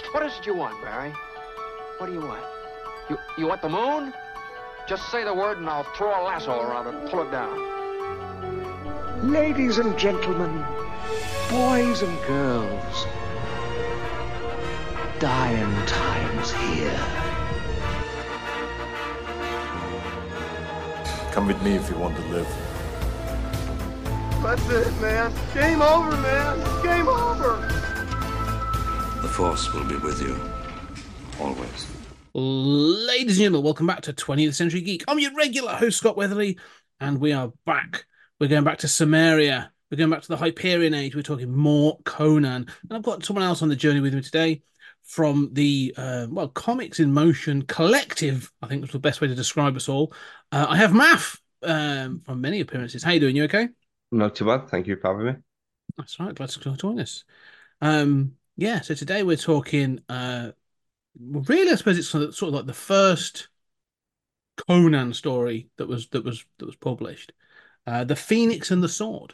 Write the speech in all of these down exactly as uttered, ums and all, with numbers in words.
What is it you want, Barry? What do you want? You you want the moon? Just say the word and I'll throw a lasso around it and pull it down. Ladies and gentlemen, boys and girls, dying times here. Come with me if you want to live. That's it, man. Game over, man. Game over. The Force will be with you, always. Ladies and gentlemen, welcome back to twentieth Century Geek. I'm your regular host, Scott Weatherly, and we are back. We're going back to Samaria. We're going back to the Hyperion Age. We're talking more Conan. And I've got someone else on the journey with me today from the, uh, well, Comics in Motion Collective, I think was the best way to describe us all. Uh, I have Math um, from many appearances. How you doing? You okay? Not too bad. Thank you for having me. That's right. Glad to join us. Um, yeah, so today we're talking, uh, really, I suppose it's sort of, sort of like the first Conan story that was that was that was published. Uh, the Phoenix and the Sword,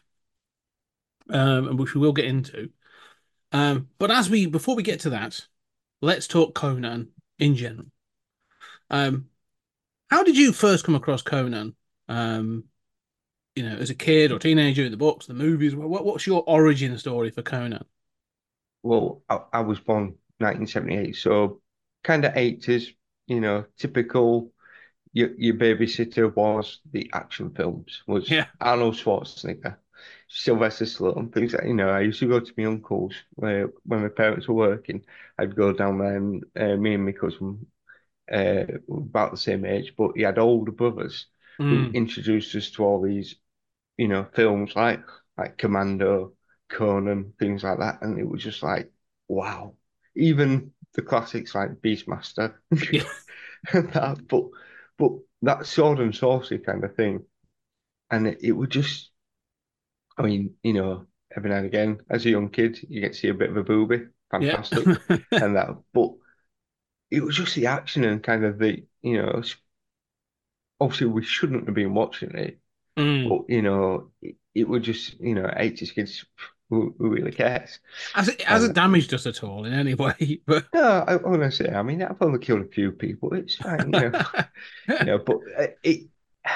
um, and which we will get into. Um, but as we before we get to that, let's talk Conan in general. Um, how did you first come across Conan? Um, you know, as a kid or teenager, in the books, the movies. What, what's your origin story for Conan? Well, I, I was born nineteen seventy-eight, so kind of eighties, you know, typical. Your, your babysitter was the action films, was Yeah. Arnold Schwarzenegger, Sylvester Stallone, things like, you know, I used to go to my uncle's where when my parents were working. I'd go down there and uh, me and my cousin uh, were about the same age, but he had older brothers who Mm. introduced us to all these, you know, films like like Commando, Conan, things like that, and it was just like, wow. Even the classics like Beastmaster Yeah. and that, but but that sword and sorcery kind of thing, and it, it would just, I mean, you know, every now and again, as a young kid, you get to see a bit of a booby, Yeah. fantastic, and that, but it was just the action and kind of the, you know, obviously we shouldn't have been watching it. Mm. But you know, it, it would just, you know, eighties kids, who, who really cares? Has it hasn't And damaged us at all in any way? But no, I, I want to say, I mean, I've only killed a few people. It's fine, you know, you know. But uh, it,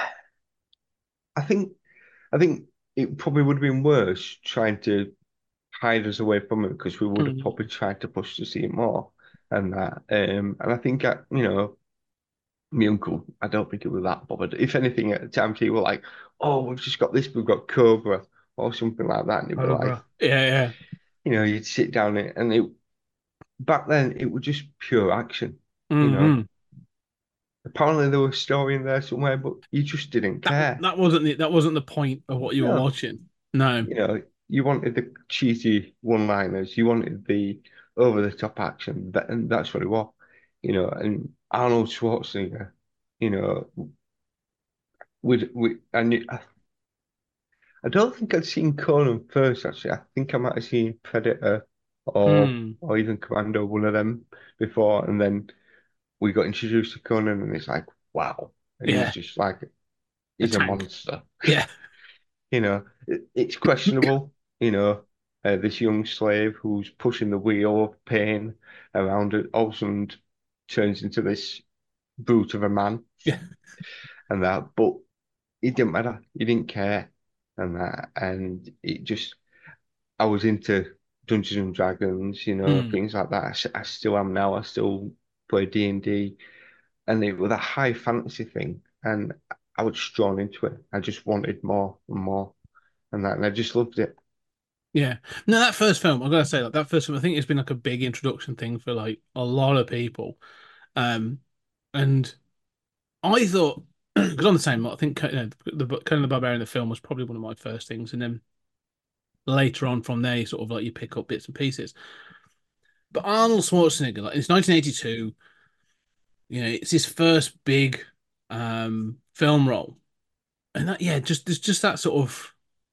I think, I think it probably would have been worse trying to hide us away from it because we would have Mm. probably tried to push to see it more and that. Um, and I think, I, you know, my uncle, I don't think he was that bothered. If anything, at the time, he were like, "Oh, we've just got this, we've got Cobra." Or something like that, and he'd be like, Cobra. Yeah, yeah. you know, you'd sit down it, and it back then it was just pure action. You know, Hmm. apparently there was a story in there somewhere, but you just didn't That care. that wasn't the that wasn't the point of what you were No, watching. No. you know, you wanted the cheesy one-liners, you wanted the over-the-top action, that, and that's what it was. You know, and Arnold Schwarzenegger, you know, would we and it, I, I don't think I'd seen Conan first. Actually, I think I might have seen Predator or Hmm. or even Commando, one of them before, and then we got introduced to Conan, and it's like, wow, and he's Yeah. just like, A he's a tank. monster. Yeah. You know, it, it's questionable. You know, uh, this young slave who's pushing the wheel of pain around it, also turns into this brute of a man, Yeah. and that. But it didn't matter. He didn't care, and that, and it just. I was into Dungeons and Dragons, you know, Hmm. things like that. I, s- I still am now. I still play D and D, and it was a high fantasy thing, and I was drawn into it. I just wanted more and more, and that, and I just loved it. Yeah. No, that first film, I gotta say, like that first film, I think it's been like a big introduction thing for like a lot of people. Um, and I thought because on the same, I think you know, the Conan the Barbarian, the film was probably one of my first things, and then later on from there, you sort of like you pick up bits and pieces. But Arnold Schwarzenegger, like it's nineteen eighty-two, you know, it's his first big um film role. And that yeah, just there's just that sort of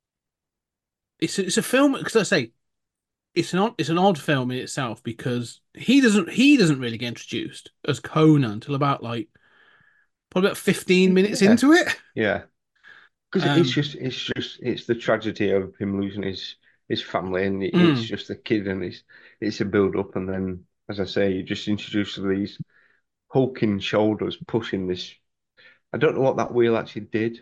it's it's a film because I say it's an odd, it's an odd film in itself because he doesn't he doesn't really get introduced as Conan until about like probably about fifteen minutes Yeah, into it. yeah. Because it's Um just, it's just, it's the tragedy of him losing his his family, and it's mm, just the kid, and it's it's a build up, and then as I say, you just introduced these hulking shoulders pushing this. I don't know what that wheel actually did.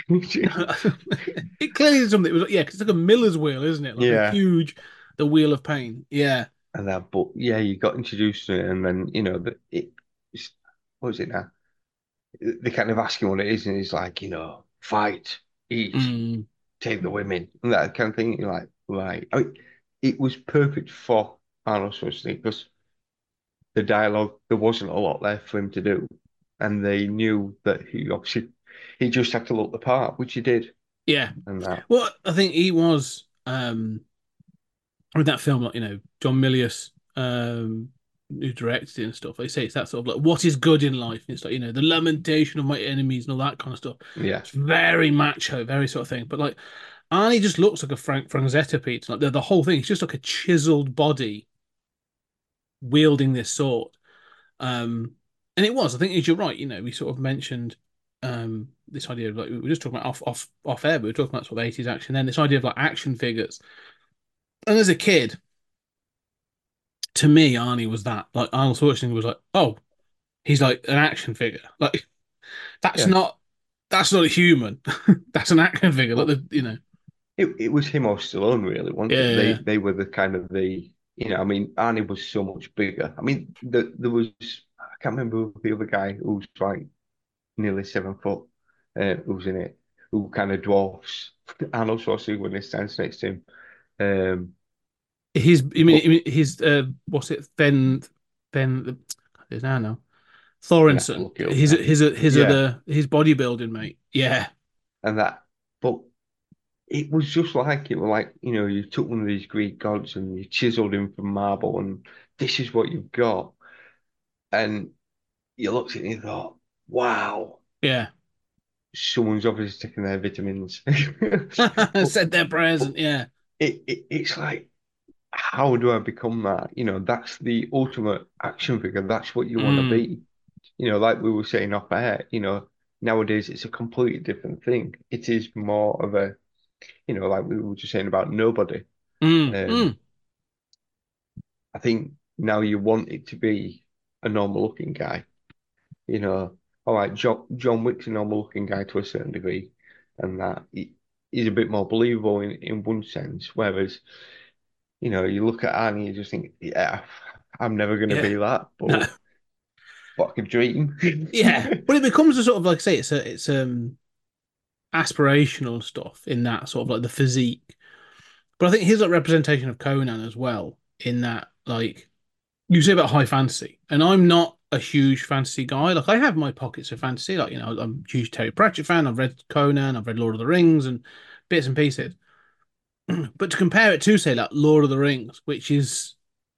It clearly is something. It was yeah, 'cause it's like a miller's wheel, isn't it? Like a Yeah, huge, the wheel of pain. Yeah. and that, but yeah, you got introduced to it, and then you know that it. It's, what is it now? They kind of ask him what it is, and he's like, you know, fight, eat, Mm, take the women, and that kind of thing. You're like, right. I mean, it was perfect for Arnold Schwarzenegger because the dialogue, there wasn't a lot there for him to do. And they knew that he obviously, he just had to look the part, which he did. yeah. And that, Well, I think he was um with that film, like, you know, John Milius, um, who directed it and stuff. They say it's that sort of like what is good in life. It's like, you know, the lamentation of my enemies and all that kind of stuff. yeah. It's very macho, very sort of thing. But like Arnie just looks like a Frank Franzetta Pete. Like the, the whole thing, it's just like a chiseled body wielding this sword. Um, and it was, I think, as you're right, you know, we sort of mentioned um this idea of like we were just talking about off off off air, but we were talking about sort of eighties action, then this idea of like action figures. And as a kid, to me, Arnie was that. Like Arnold Schwarzenegger was like, oh, he's like an action figure. Like that's Yeah. not that's not a human. That's an action figure. Like Well, the you know. it, it was him or Stallone, really, wasn't Yeah, it? yeah, They yeah. they were the kind of the, you know, I mean, Arnie was so much bigger. I mean, the, there was, I can't remember the other guy who was like nearly seven foot, uh, who was in it, who kind of dwarfs Arnold Schwarzenegger when he stands next to him. Um, His I mean, but I mean his uh what's it? Then then there's now now. I'm gonna have to Thorenson. look it up His now. his his Yeah, other his bodybuilding mate. Yeah. and that, but it was just like it was like, you know, you took one of these Greek gods and you chiseled him from marble, and this is what you've got. And you looked at it and you thought, wow, Yeah. someone's obviously taking their vitamins. But, Said their prayers but and yeah. it, it it's like, how do I become that? You know, that's the ultimate action figure. That's what you want to Mm, be. You know, like we were saying off air, you know, nowadays it's a completely different thing. It is more of a, you know, like we were just saying about nobody. mm, Um, mm. I think now you want it to be a normal looking guy. You know, all right, John John Wick's a normal looking guy to a certain degree, and that he, he's a bit more believable in, in one sense. Whereas, you know, you look at Arnie, you just think, yeah, I'm never going to Yeah. be that, No. but what a dream. Yeah. But it becomes a sort of like I say, it's a it's um aspirational stuff in that sort of like the physique. But I think his like representation of Conan as well, in that like you say about high fantasy, and I'm not a huge fantasy guy. Like I have my pockets of fantasy, like you know, I'm a huge Terry Pratchett fan. I've read Conan, I've read Lord of the Rings, and bits and pieces. But to compare it to say like Lord of the Rings, which is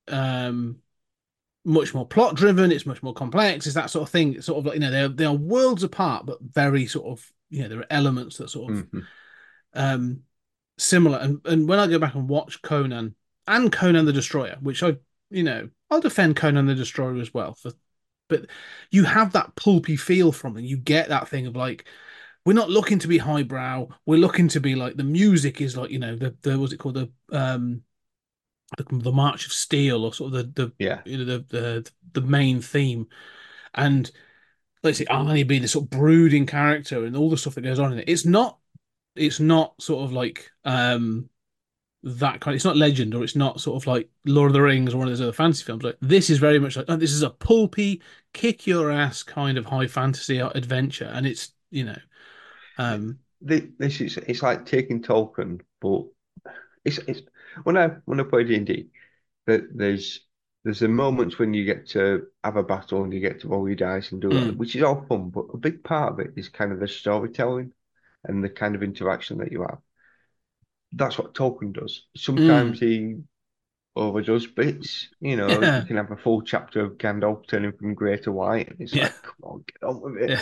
um much more plot driven, it's much more complex, it's that sort of thing. It's sort of like you know, they're they are worlds apart, but very sort of you know, there are elements that sort of Mhm. um similar. And and when I go back and watch Conan and Conan the Destroyer, which I you know I'll defend Conan the Destroyer as well for, but you have that pulpy feel from it. You get that thing of like we're not looking to be highbrow. We're looking to be like the music is like you know the the what's it called the um the, the March of Steel or sort of the the Yeah. you know the the the main theme. And let's say Arnie being this sort of brooding character and all the stuff that goes on in it. It's not it's not sort of like um that kind. It's not Legend or it's not sort of like Lord of the Rings or one of those other fantasy films. Like this is very much like oh, this is a pulpy, kick your ass kind of high fantasy adventure, and it's you know, um, Thi- This is, it's like taking Tolkien, but it's it's when I when I play D and D, that there's there's the moments when you get to have a battle and you get to roll your dice and do that, mm, which is all fun, but a big part of it is kind of the storytelling and the kind of interaction that you have. That's what Tolkien does. Sometimes mm, he overdoes bits, you know, you yeah, can have a full chapter of Gandalf turning from grey to white, and it's yeah, like, come on, get on with it. yeah,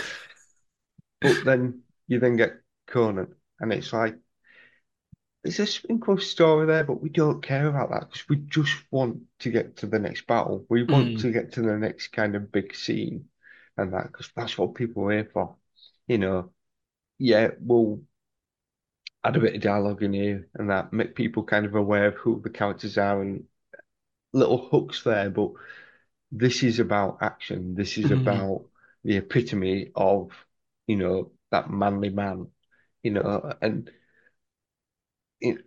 But then you then get Conan, and it's like, there's a sprinkle of story there, but we don't care about that because we just want to get to the next battle. We want mm, to get to the next kind of big scene and that because that's what people are here for. You know, yeah, we'll add a bit of dialogue in here and that, make people kind of aware of who the characters are and little hooks there, but this is about action. This is Mm. about the epitome of, you know, that manly man, you know, and it,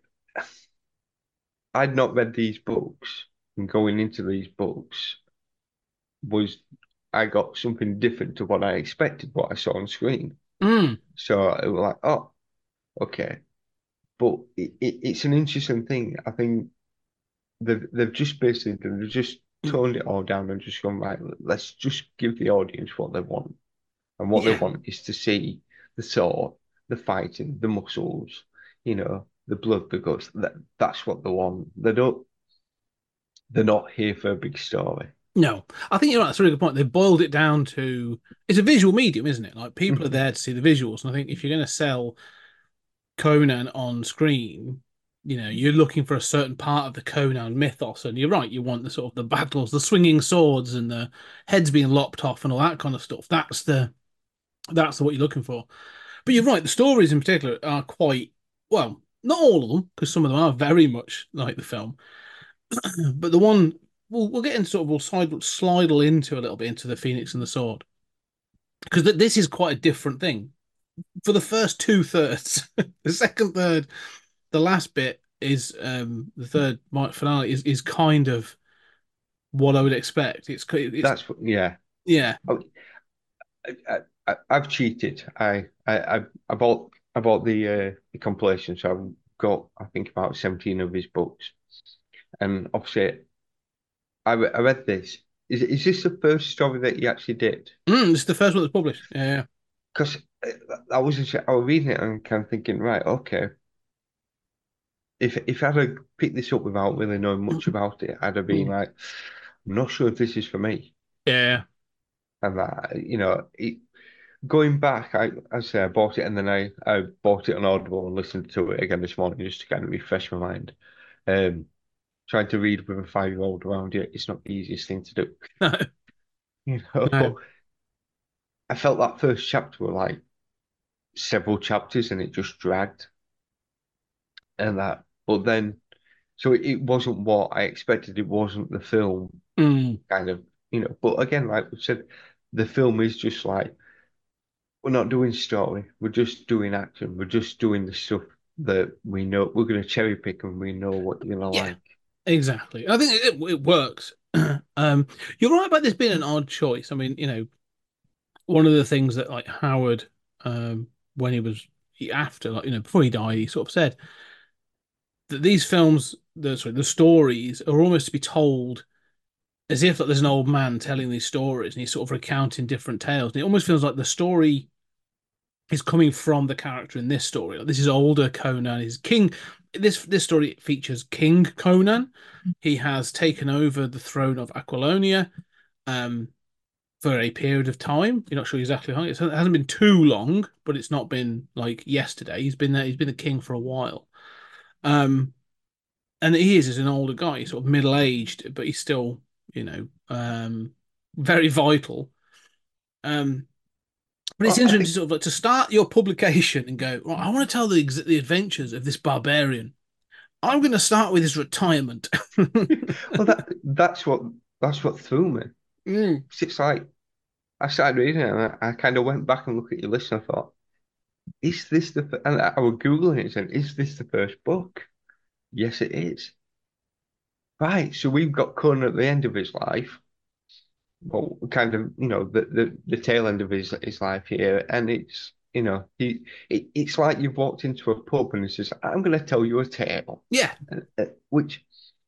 I'd not read these books, and going into these books was I got something different to what I expected, what I saw on screen. Mm. So it was like, oh, okay. But it, it, it's an interesting thing. I think they've they've just basically they've just toned it all down and just gone, right, let's just give the audience what they want. And what they Yeah. want is to see the sword, the fighting, the muscles, you know, the blood, the guts. That that's what they want. They don't they're not here for a big story. No, I think you're right. That's a really good point. They boiled it down to it's a visual medium, isn't it? Like people are Mhm. there to see the visuals, and I think if you're going to sell Conan on screen, you know, you're looking for a certain part of the Conan mythos, and you're right. You want the sort of the battles, the swinging swords, and the heads being lopped off, and all that kind of stuff. That's the that's what you're looking for. But you're right. The stories in particular are quite well, not all of them, because some of them are very much like the film. But the one we'll we'll get into sort of we'll slide slide into a little bit into the Phoenix and the Sword because th this is quite a different thing. For the first two thirds, the second third, the last bit is um the third finale is is kind of what I would expect. It's it's That's what, yeah. yeah. I, I, I, I've cheated. I, I, I, I bought, I bought the uh, the compilation, so I've got, I think, about seventeen of his books, and obviously, I, re- I read this. Is is this the first story that he actually did? Mm, it's the first one that's published. Yeah, Because I wasn't sure, I was reading it and kind of thinking, right, okay, if if I'd have picked this up without really knowing yeah. much about it, I'd have been Mm. like, I'm not sure if this is for me. Yeah. And that, you know, it, going back, I I say I bought it and then I I bought it on Audible and listened to it again this morning just to kind of refresh my mind. Um, trying to read with a five year old around you, it's not the easiest thing to do, No, you know. no. But I felt that first chapter were like several chapters and it just dragged and that. But then, so it, it wasn't what I expected. It wasn't the film Mm. kind of, you know. But again, like we said, the film is just like we're not doing story. We're just doing action. We're just doing the stuff that we know. We're going to cherry pick and we know what you're going to Yeah, like. exactly. I think it, it works. Um, you're right about this being an odd choice. I mean, you know, one of the things that like Howard, um, when he was he, after, like you know, before he died, he sort of said that these films, the sorry, the stories are almost to be told as if like there's an old man telling these stories and he's sort of recounting different tales. And it almost feels like the story is coming from the character in this story. Like, this is older Conan. Is King. This this story features King Conan. He has taken over the throne of Aquilonia. Um, for a period of time. You're not sure exactly how long. It hasn't been too long, but it's not been like yesterday. He's been there. He's been a king for a while. Um, and he is as an older guy, he's sort of middle aged, but he's still, you know, um, very vital. Um, but it's Well, I interesting to think, sort of like to start your publication and go, well, I want to tell the the adventures of this barbarian. I'm going to start with his retirement. well, that that's what that's what threw me. Mm. It's like I started reading it and I, I kind of went back and looked at your list and I thought, is this the, f-" and I, I was Googling it and saying, is this the first book? Yes, it is. Right, so we've got Conan at the end of his life, well, kind of, you know, the the, the tail end of his his life here, and it's, you know, he it, it's like you've walked into a pub and he says, "I'm going to tell you a tale," Yeah, uh, uh, which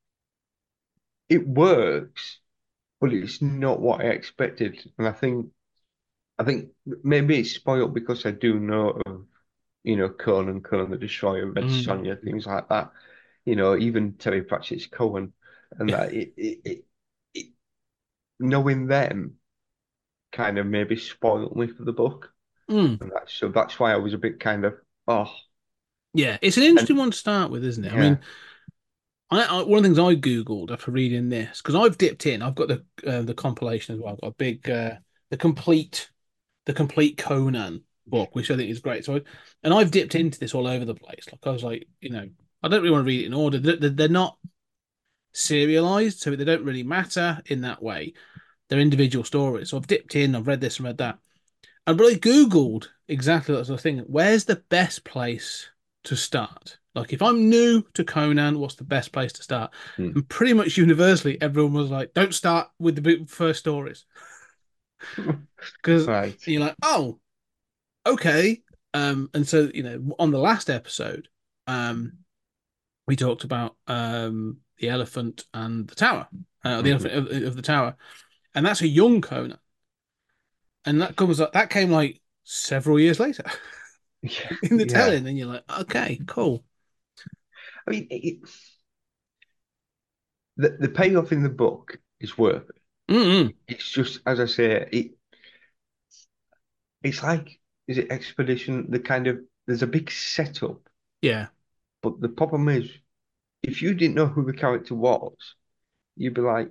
it works, but it's not what I expected, and I think I think maybe it's spoiled because I do know of, you know, Conan, Conan the Destroyer, Red mm. Sonja, things like that. You know, even Terry Pratchett's Cohen, and that it, it, it, it knowing them kind of maybe spoiled me for the book, Mm. and that so that's why I was a bit kind of oh, Yeah. It's an and interesting one to start with, isn't it? I yeah, mean, I, I one of the things I googled after reading this because I've dipped in. I've got the uh, the compilation as well. I've got a big uh, the complete the complete Conan book, which I think is great. So, I, and I've dipped into this all over the place. Like I was like, you know, I don't really want to read it in order. They're, they're not serialized, so they don't really matter in that way. They're individual stories. So I've dipped in, I've read this and read that. And but I Googled exactly that sort of thing. Where's the best place to start? Like if I'm new to Conan, what's the best place to start? Hmm. And pretty much universally, everyone was like, don't start with the big first stories. Because Right. you're like, oh, okay. Um, and so, you know, on the last episode, um, we talked about um the elephant and the tower, uh, the Mhm. elephant of, of the tower, and that's a young Conan, and that comes up that came like several years later Yeah. in the Yeah. telling, and you're like, okay, cool. I mean, it, the the payoff in the book is worth it. Mm-mm. It's just, as I say, it it's like, is it Expedition? The kind of there's a big setup, Yeah, but the problem is, if you didn't know who the character was, you'd be like,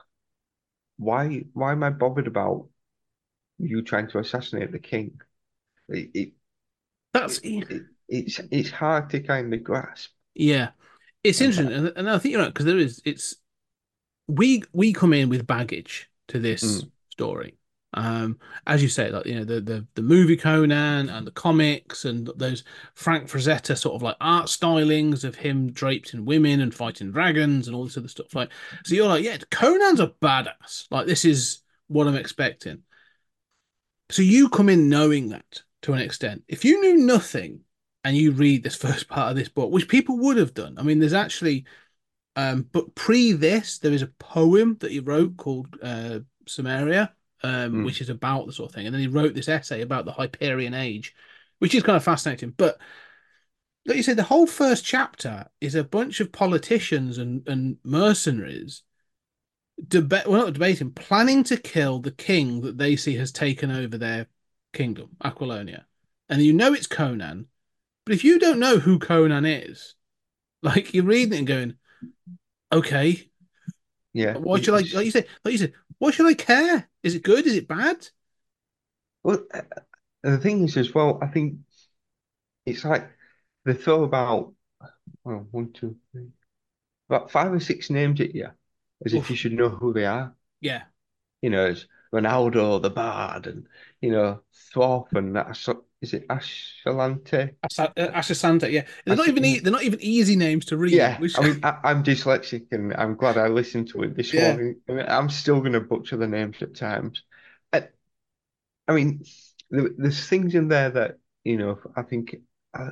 why why am I bothered about you trying to assassinate the king? It it, that's it, it it's it's hard to kind of grasp. yeah, it's And interesting, that, and, and I think you're right because there is it's we we come in with baggage to this mm, story. Um, as you say, like you know, the the the movie Conan and the comics and those Frank Frazetta sort of like art stylings of him draped in women and fighting dragons and all this other stuff. Like, so you're like, yeah, Conan's a badass. Like, this is what I'm expecting. So you come in knowing that to an extent. If you knew nothing and you read this first part of this book, which people would have done, I mean, there's actually um, but pre this, there is a poem that he wrote called uh, Samaria, um, mm, which is about the sort of thing. And then he wrote this essay about the Hyperion Age, which is kind of fascinating. But like you said, the whole first chapter is a bunch of politicians and, and mercenaries debate, well, not debating, planning to kill the king that they see has taken over their kingdom, Aquilonia. And you know it's Conan, but if you don't know who Conan is, like you're reading it and going, okay, yeah, why should I, like it's you said, like you said, why should I care? Is it good? Is it bad? well. uh, The thing is, as well, I think it's like they throw about well, one, two, three, about five or six names at you, as if you Oof. should know who they are. Yeah. You know, it's Ronaldo the Bard, and you know Thorpe and Ash is it Ashalante? Asa- uh, Asasanta, yeah. They're not Ash even yeah, e- they're not even easy names to read, yeah. which I mean, I, I'm dyslexic, and I'm glad I listened to it this yeah. morning. I mean, I'm still going to butcher the names at times. I, I mean, there, there's things in there that you know. I think I,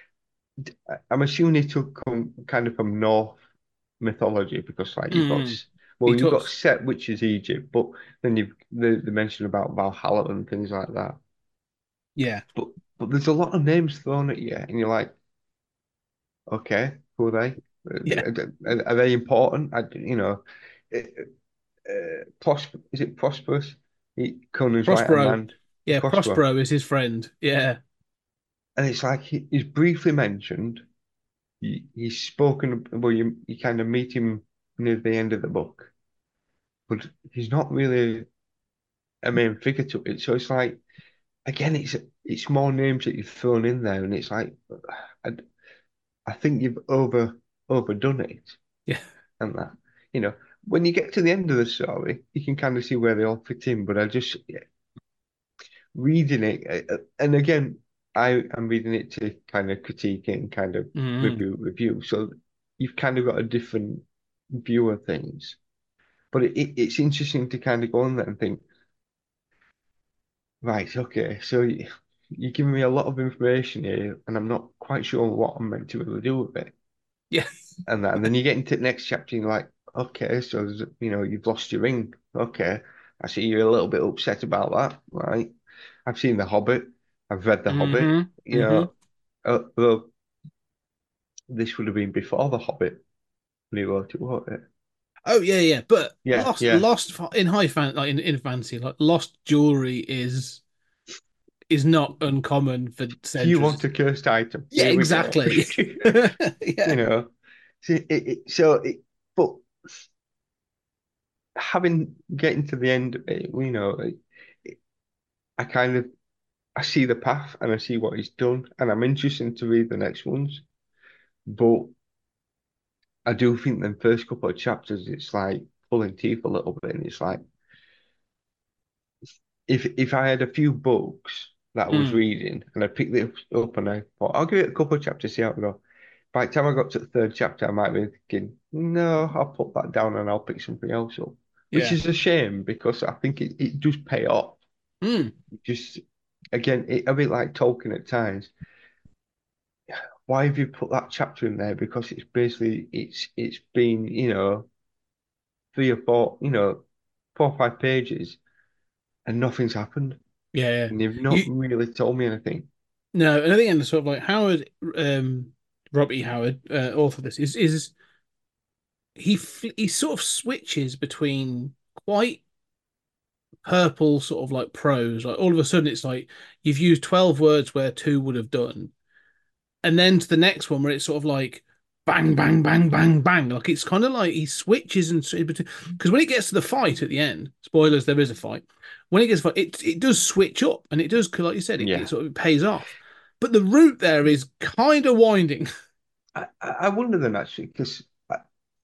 I'm assuming it took come kind of from North mythology because like you've got Mm. s- He well you've got talks, Set, which is Egypt, but then you've the, the mention about Valhalla and things like that. yeah, But but there's a lot of names thrown at you, and you're like, okay, who are they? yeah. Are, are- are they important? I, you know, uh, uh, Prosper is it Prosperous? He, Conan's right hand Prospero, man, yeah, Prospero, Prospero is his friend. Yeah, and it's like he, he's briefly mentioned. He, he's spoken. Well, you you kind of meet him near the end of the book, but he's not really a main figure to it. So it's like again, it's it's more names that you've thrown in there, and it's like I, I think you've over overdone it, yeah, and that you know when you get to the end of the story, you can kind of see where they all fit in. But I just yeah, reading it, uh, and again, I am reading it to kind of critique it and kind of mm. review review. So you've kind of got a different view of things. But it, it, it's interesting to kind of go on there and think. Right, okay. So you, you're giving me a lot of information here, and I'm not quite sure what I'm meant to really do with it. Yeah, And that, and then you get into the next chapter, and you're like, okay, so there's- you know, you've lost your ring. Okay, I see you're a little bit upset about that, right? I've seen The Hobbit. I've read The Hobbit. mm-hmm, You mm-hmm. know, uh, well, this would have been before The Hobbit when he wrote it, wrote it. Oh yeah, yeah. But Yeah, lost, yeah. lost in high fan, like in, in fantasy, like lost jewelry is is not uncommon for Do you want centuries. a cursed item? Yeah, Here we go. exactly. You Yeah. know, so it, it, so it, but having getting to the end of it, you know, it, it- I kind of I see the path and I see what he's done, and I'm interested to read the next ones. But I do think the first couple of chapters, it's like pulling teeth a little bit, and it's like, if if I had a few books that I was Mm. reading and I picked it up and I thought, I'll give it a couple of chapters, see how it goes. By the time I got to the third chapter, I might be thinking, no, I'll put that down and I'll pick something else up. Which Yeah. is a shame because I think it, it does pay off. Mm. Just again, it, a bit like Tolkien at times. Why have you put that chapter in there? Because it's basically it's it's been, you know, three or four, you know, four or five pages and nothing's happened. Yeah. Yeah. And you've not You really told me anything. no, and I think and sort of like Howard, um, Rob E. Howard, uh, author of this is is he fl- he sort of switches between quite purple sort of like prose. Like all of a sudden, it's like you've used twelve words where two would have done, and then to the next one where it's sort of like bang, bang, bang, bang, bang. Like it's kind of like he switches and because when it gets to the fight at the end, spoilers, there is a fight. When it gets it it does switch up and it does, like you said, it, it Yeah. sort of pays off. But the route there is kind of winding. I, I I wonder then actually, because I,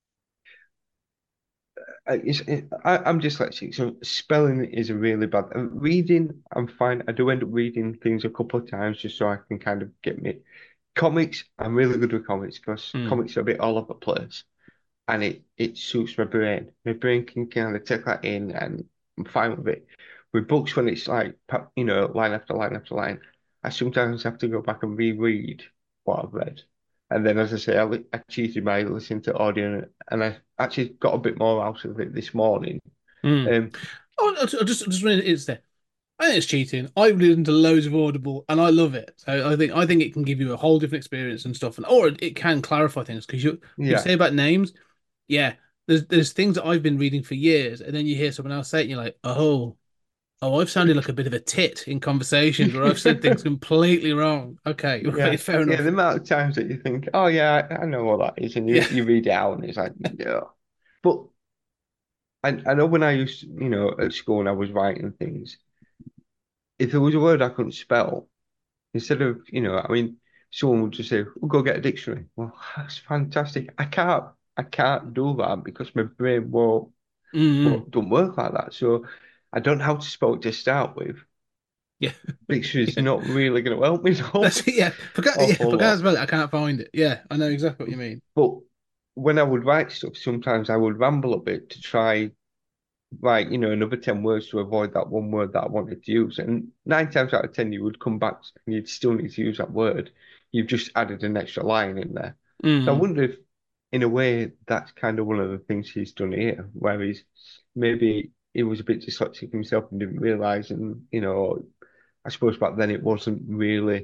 I, it's, it, I, I'm dyslexic, so spelling is a really bad. uh, Reading, I'm fine. I do end up reading things a couple of times just so I can kind of get me. Comics, I'm really good with comics because Mm. comics are a bit all over the place, and it it suits my brain. My brain can kind of take that in, and I'm fine with it. With books, when it's like pa- you know line after line after line, I sometimes have to go back and reread what I've read. And then, as I say, I, li- I cheated by listening to audio, and I actually got a bit more out of it this morning. Mm. Um, Oh, I just, I just, just when it's there. I think it's cheating. I've listened to loads of Audible and I love it. So I think I think it can give you a whole different experience and stuff, and or it, it can clarify things because you you yeah, say about names, yeah. There's there's things that I've been reading for years, and then you hear someone else say it, and you're like, oh, oh, I've sounded like a bit of a tit in conversations where I've said things completely wrong. Okay, yeah, right, fair yeah. The enough. amount of times that you think, oh yeah, I, I know what that is, and you Yeah. you read it out, and it's like, no. But I I know when I used, to, you know, at school and I was writing things, if there was a word I couldn't spell, instead of, you know, I mean, someone would just say, "We'll go get a dictionary." Well, that's fantastic. I can't, I can't do that because my brain won't, Mm-hmm. won't don't work like that. So I don't know how to spell it to start with. Yeah. Dictionary's Yeah. not really going to help me an That's yeah. Forget yeah. awful Forget lot. about it. I can't find it. Yeah, I know exactly what you mean. But when I would write stuff, sometimes I would ramble a bit to try write, you know, another ten words to avoid that one word that I wanted to use. And nine times out of ten, you would come back and you'd still need to use that word. You've just added an extra line in there. So I Mm. wonder if, in a way, that's kind of one of the things he's done here, where he's maybe he was a bit dyslexic himself and didn't realize. And, you know, I suppose back then it wasn't really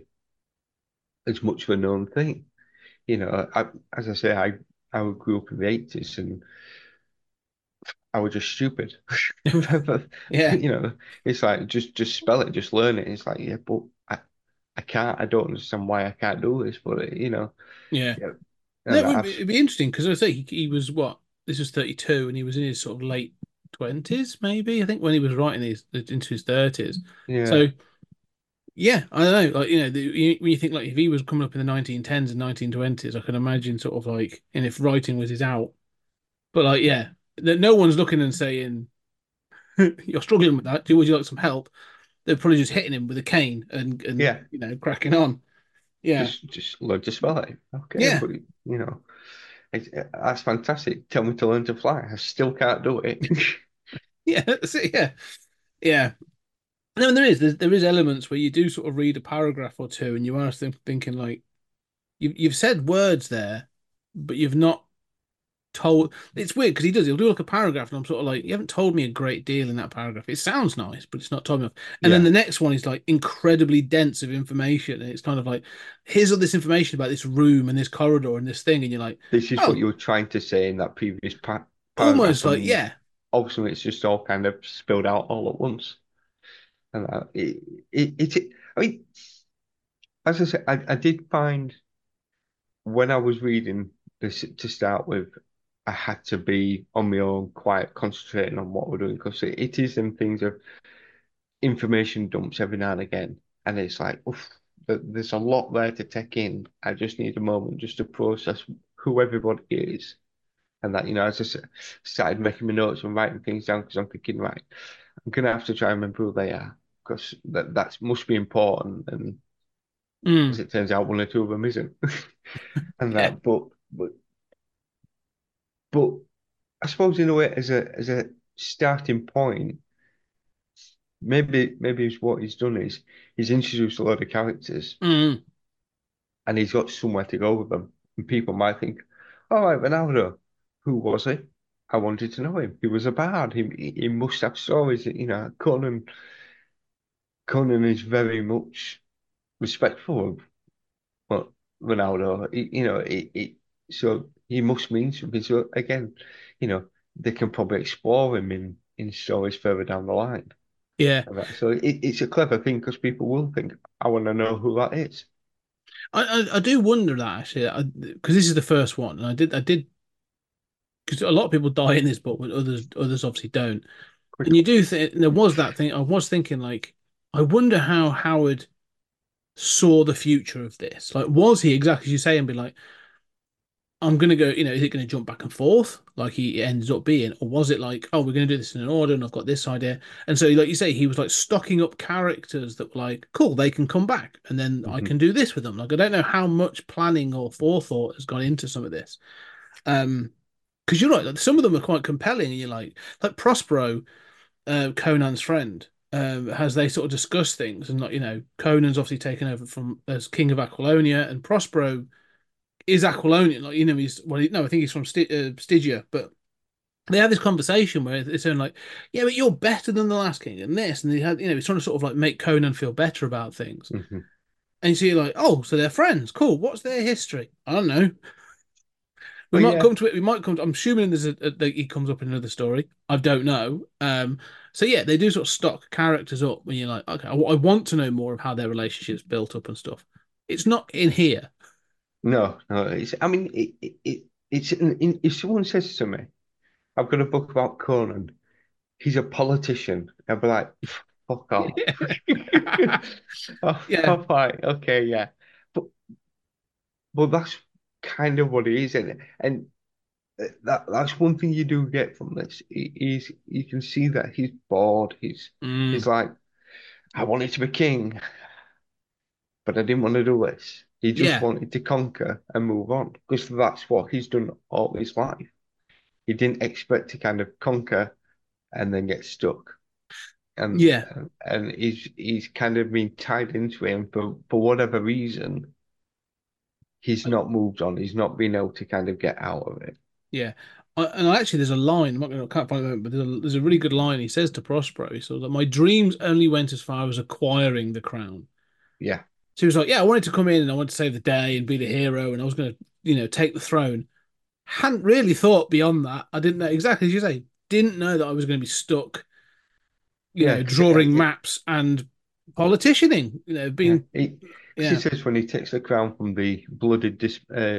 as much of a known thing. You know, I, as I say, I, I grew up in the eighties and I was just stupid. Yeah. You know, it's like just just spell it, just learn it. It's like, yeah, but I, I can't. I don't understand why I can't do this, but you know, Yeah. yeah. No, And it would I've be, it'd be interesting because I say he, he was what this was thirty-two and he was in his sort of late twenties, maybe I think when he was writing these into his thirties. yeah, So yeah, I don't know. Like you know, the, you, when you think like if he was coming up in the nineteen tens and nineteen twenties, I can imagine sort of like, and if writing was his out, but like yeah, that no one's looking and saying you're struggling with that. Do would you like some help? They're probably just hitting him with a cane and and yeah, you know cracking on. Yeah, just just learn to spell it. Okay, yeah, but you know, it's, that's fantastic. Tell me to learn to fly. I still can't do it. yeah. That's it, yeah, yeah. No, and there is there's, there is elements where you do sort of read a paragraph or two, and you are think, thinking like you've you've said words there, but you've not told. It's weird because he does. He'll do like a paragraph, and I'm sort of like, you haven't told me a great deal in that paragraph. It sounds nice, but it's not told me enough. And then Yeah, the next one is like incredibly dense of information, and it's kind of like, here's all this information about this room and this corridor and this thing, and you're like, this is what oh, you were trying to say in that previous pa paragraph, almost like and yeah, ultimately it's just all kind of spilled out all at once. And uh, it, it, it, I mean, as I said, I, I did find when I was reading this to start with, I had to be on my own, quiet, concentrating on what we're doing because it, it is them things of information dumps every now and again, and it's like, oof, th- there's a lot there to take in. I just need a moment just to process who everybody is, and that you know, as I s- started making my notes and writing things down because I'm thinking, right. I'm gonna have to try and remember who they are because that that must be important. And as Mm, it turns out, one or two of them isn't, and yeah. that. But but but I suppose in a way, as a as a starting point, maybe maybe it's what he's done is he's introduced a lot of characters Mm, and he's got somewhere to go with them. And people might think, all right, Ronaldo, who was he? I wanted to know him. He was a bard. He he he must have stories. You know, Conan Conan is very much respectful of what Ronaldo. He, you know, it, it so he must mean something. So again, you know, they can probably explore him in in stories further down the line. yeah. Of that. So it, it's a clever thing because people will think, I want to know who that is. I, I I do wonder that actually, because this is the first one, and I did I did because a lot of people die in this book, but others others obviously don't. And Quick. you do think there was that thing. I was thinking like, I wonder how Howard saw the future of this. Like, was he exactly as you say and be like, I'm gonna go, you know, is it gonna jump back and forth like he ends up being, or was it like, oh, we're gonna do this in an order, and I've got this idea, and so like you say, he was like stocking up characters that were like, cool, they can come back, and then I Mhm. can do this with them. Like, I don't know how much planning or forethought has gone into some of this. Um, because you're right, like, some of them are quite compelling, and you're like, like Prospero, uh, Conan's friend. Um, as they sort of discuss things, and like you know, Conan's obviously taken over from as king of Aquilonia, and Prospero is Aquilonian. Like you know, he's well, he, no, I think he's from St uh, Stygia. But they have this conversation where it's saying like, yeah, but you're better than the last king, and this, and he had, you know, he's trying to sort of like make Conan feel better about things. Mhm. And you see, like, oh, so they're friends. Cool. What's their history? I don't know. We But might yeah, come to it. We might come. To, I'm assuming there's a, a that he comes up in another story. I don't know. Um. So yeah, they do sort of stock characters up when you're like, okay, I, I want to know more of how their relationships built up and stuff. It's not in here. no, no. It's, I mean, it, it, it it's an, in, if someone says to me, I've got a book about Conan, he's a politician, I'd be like, fuck off. Oh, Yeah. all right, okay, yeah. But but that's kind of what it is, and and that that's one thing you do get from this. He- He's you can see that he's bored. He's he's Mm, like, I wanted to be king, but I didn't want to do this. He just yeah. wanted to conquer and move on because that's what he's done all his life. He didn't expect to kind of conquer and then get stuck. And Yeah. and, and he's he's kind of been tied into it, and for for whatever reason, he's not moved on. He's not been able to kind of get out of it. Yeah. I, and actually, there's a line. I'm not going to can't find it, but there's a, there's a really good line. He says to Prospero, he says, "My dreams only went as far as acquiring the crown." Yeah. So he was like, "Yeah, I wanted to come in and I wanted to save the day and be the hero, and I was going to, you know, take the throne." Hadn't really thought beyond that. I didn't know exactly as you say. Didn't know that I was going to be stuck, you Yeah, know, because it, drawing it, maps and politicianing. You know, yeah, being he, because he yeah, says when he takes the crown from the blooded, dis, uh,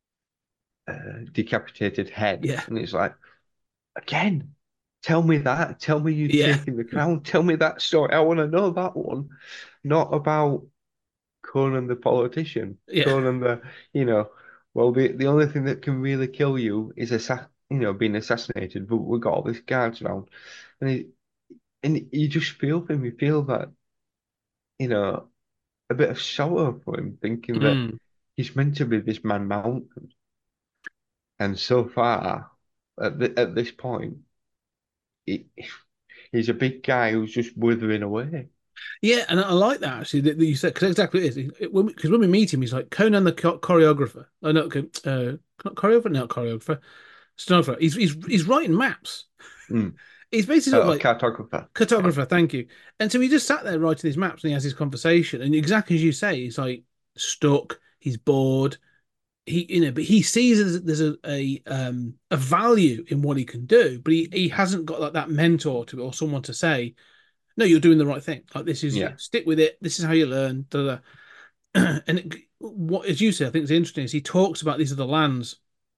uh, decapitated head, yeah, and it's like, again, tell me that. Tell me you yeah, taking the crown. Tell me that story. I want to know that one, not about Conan the politician. yeah, Conan the, you know, well, the the only thing that can really kill you is assa you know, being assassinated. But we've got all these guards around, and he, and you just feel for him. You feel that, you know, a bit of sorrow for him, thinking that mm. he's meant to be this man mountain, and so far, at the, at this point, he, he's a big guy who's just withering away. Yeah, and I like that actually that, that you said because exactly it is because when, we- 'cause when we meet him, he's like Conan the cho- choreographer. Oh no, okay, uh, not choreographer, not choreographer, stenographer. He's he's he's writing maps. Mm. He's basically sort of Uh, a like cartographer. Yeah. cartographer. Thank you. And so he just sat there writing these maps and he has his conversation. And exactly as you say, he's like stuck. He's bored. He you know, but he sees there's, there's a a um a value in what he can do, but he he hasn't got like that mentor to or someone to say no, you're doing the right thing. Like this is Yeah. stick with it. This is how you learn. Da, da, da. And it, what, as you say, I think is interesting is he talks about these other lands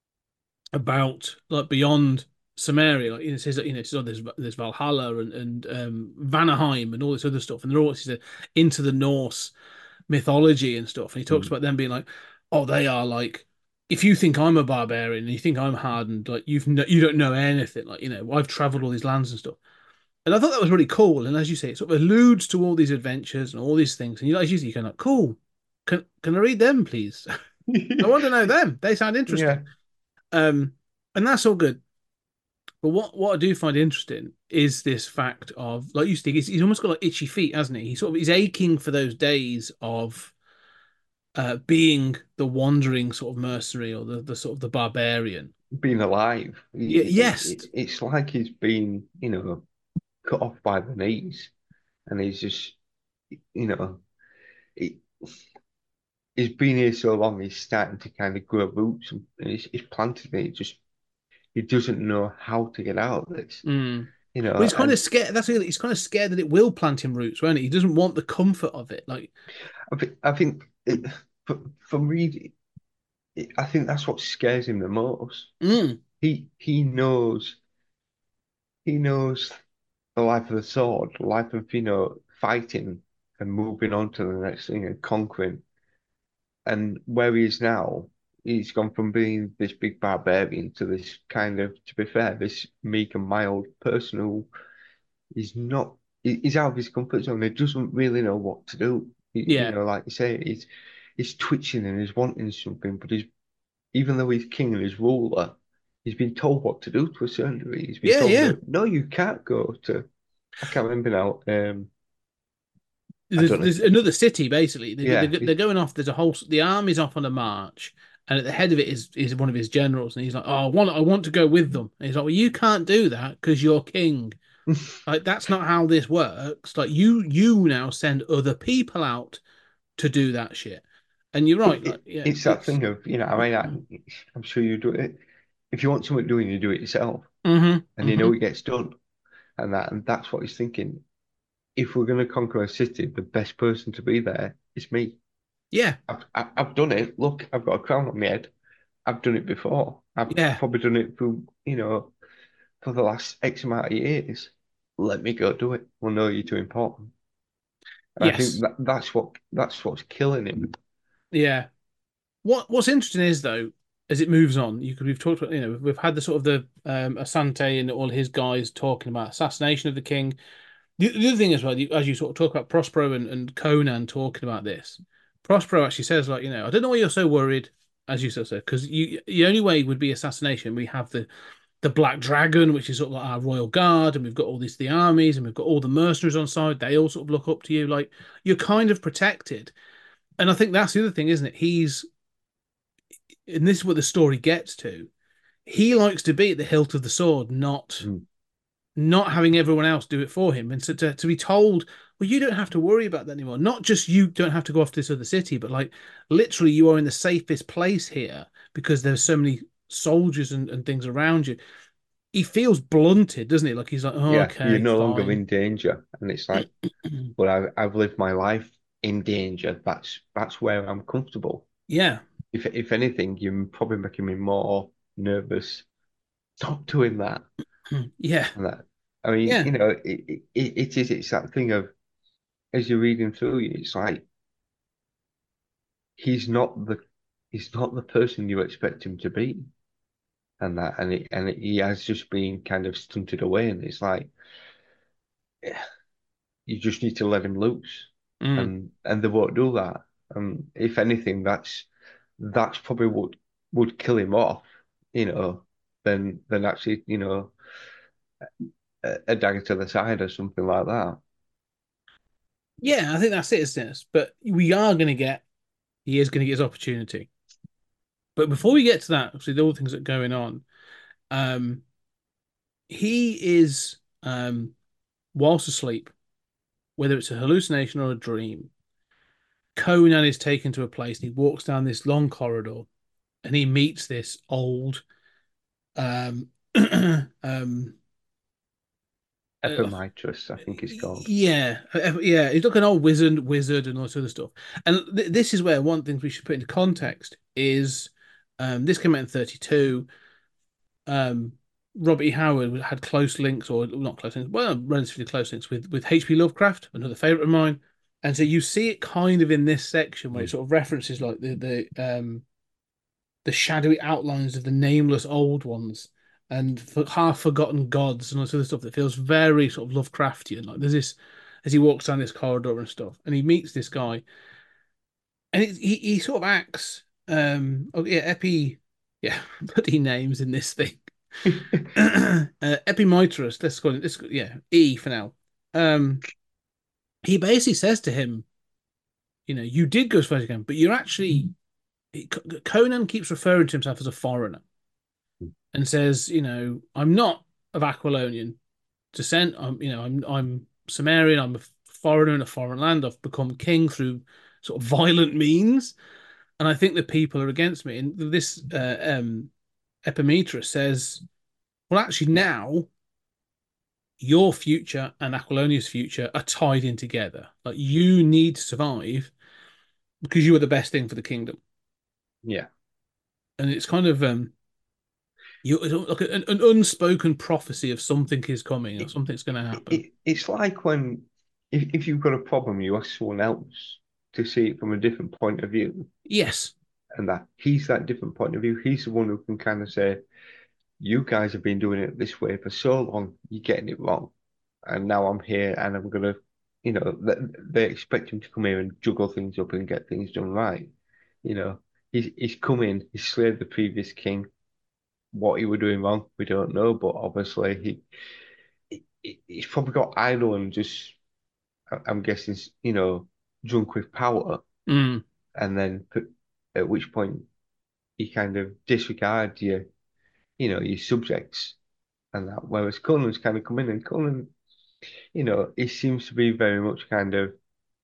about like beyond Samaria. Like you know, says that you know, says, oh, there's there's Valhalla and and um, Vanaheim and all this other stuff, and they're all he said, into the Norse mythology and stuff. And he talks Mm. about them being like, oh, they are like. If you think I'm a barbarian and you think I'm hardened, like you've no, you don't know anything. Like you know, I've traveled all these lands and stuff. And I thought that was really cool. And as you say, it sort of alludes to all these adventures and all these things. And you like usually you kind of like, cool. Can can I read them, please? I want to know them. They sound interesting. Yeah, Um, and that's all good. But what, what I do find interesting is this fact of, like you think, he's, he's almost got like itchy feet, hasn't he? He sort of he's aching for those days of uh, being the wandering sort of mercenary or the, the sort of the barbarian. being alive. Y- It, it, yes. it- it's like he's been, you know, cut off by the knees, and he's just, you know, he, he's been here so long. He's starting to kind of grow roots, and he's, he's planted it. He just he doesn't know how to get out of this, Mm. you Well, know. he's kind of And scared. That's it. He's kind of scared that it will plant him roots, won't he? He doesn't want the comfort of it. Like, I think I think it, for for me, it, I think that's what scares him the most. mm, He he knows he knows the life of the sword, the life of, you know, fighting and moving on to the next thing and conquering. And where he is now, he's gone from being this big barbarian to this kind of, to be fair, this meek and mild person who is not, he- he's out of his comfort zone. He doesn't really know what to do. He, you yeah, know, like you say, he's he's twitching and he's wanting something, but he's, even though he's king and he's ruler, he's been told what to do to a certain degree. He's been yeah, told yeah. that no, you can't go to, I can't remember now. Um, I There's, don't know. there's another city basically. They, they, Yeah, they're it- going off. There's a whole. The army's off on a march, and at the head of it is is one of his generals, and he's like, "Oh, I want I want to go with them." And he's like, "Well, you can't do that because you're king. Like that's not how this works. Like you you now send other people out to do that shit." And you're but right. Like it, yeah, it's that it's thing of, you know, I mean, I, I'm sure you do it. If you want something doing, you do it yourself, hmm and you hmm know it gets done, and that, and that's what he's thinking. If we're going to conquer a city, the best person to be there is me. yeah, I've, I- I've done it. Look, I've got a crown on my head. I've done it before. I've yeah, probably done it for, you know, for the last X amount of years. Let me go do it. Well, no, you're too important. And I think yes, that that's what that's what's killing him. yeah. What what's interesting is though, as it moves on, you could we've talked about you know we've had the sort of the um, Asante and all his guys talking about assassination of the king. The, the other thing as well, you, as you sort of talk about Prospero and, and Conan talking about this, Prospero actually says like you know I don't know why you're so worried, as you sort of said, because you the only way would be assassination. We have the the Black Dragon, which is sort of like our royal guard, and we've got all these the armies, and we've got all the mercenaries on side. They all sort of look up to you, like you're kind of protected. And I think that's the other thing, isn't it? He's and this is what the story gets to. He likes to be at the hilt of the sword, not Mm. not having everyone else do it for him. And so to, to be told, well, you don't have to worry about that anymore. Not just you don't have to go off to this other city, but like literally you are in the safest place here because there's so many soldiers and, and things around you. He feels blunted, doesn't he? Like he's like, oh, Yeah, you're okay, no longer fine. in danger, and it's like, but I, I've lived my life in danger. That's that's where I'm comfortable. Yeah. If if anything, you're probably making me more nervous. Stop doing that Yeah. and that. I mean, Yeah. you know, it, it, it is. It's that thing of, as you're reading through, it's like he's not the he's not the person you expect him to be, and that, and it, and he has just been kind of stunted away, and it's like, yeah, you just need to let him loose, Mm. and and they won't do that. And if anything, that's that's probably what would kill him off, you know, than than actually, you know, a, a dagger to the side or something like that. Yeah, I think that's it, isn't it? But we are going to get, he is going to get his opportunity. But before we get to that, obviously, the all the things that are going on, um, he is, um, whilst asleep, whether it's a hallucination or a dream, Conan is taken to a place and he walks down this long corridor and he meets this old, um, um, uh, Epimetheus, I think it's called. yeah, uh, yeah, he's like an old wizard, wizard, and all this other stuff. And th this is where one thing we should put into context is, um, this came out in thirty-two. Um, Robert E. Howard had close links, or not close links, well, relatively close links with with H P. Lovecraft, another favorite of mine. And so you see it kind of in this section where it Mm. sort of references like the the um the shadowy outlines of the nameless old ones. and for half forgotten gods and all this other stuff that feels very sort of Lovecraftian. Like there's this as he walks down this corridor and stuff, and he meets this guy, and it, he he sort of acts. Um, oh yeah, Epi, yeah, bloody names in this thing. uh, Epimetheus, let's call it this. Yeah, E for now. Um, he basically says to him, you know, you did go as far as you can, but you're actually. Conan keeps referring to himself as a foreigner and says, you know, I'm not of Aquilonian descent. I'm, you know, I'm I'm Sumerian. I'm a foreigner in a foreign land. I've become king through sort of violent means, and I think the people are against me. And this uh, um, Epimetheus says, well, actually, now your future and Aquilonia's future are tied in together. Like you need to survive because you are the best thing for the kingdom. Yeah. And it's kind of um you like an, an unspoken prophecy of something is coming or It, something's going to happen. it, it's like when if, if you've got a problem, you ask someone else to see it from a different point of view. Yes. And that he's that different point of view. He's the one who can kind of say, you guys have been doing it this way for so long, you're getting it wrong. And now I'm here and I'm gonna, you know, they, they expect him to come here and juggle things up and get things done right. You know, he's he's come in, he's slayed the previous king. What he was doing wrong, we don't know, but obviously he, he he's probably got idle and just, I'm guessing, you know, drunk with power, Mm. and then put, at which point he kind of disregards your, you know, your subjects and that. Whereas Conan's kind of come in and Conan, you know, he seems to be very much kind of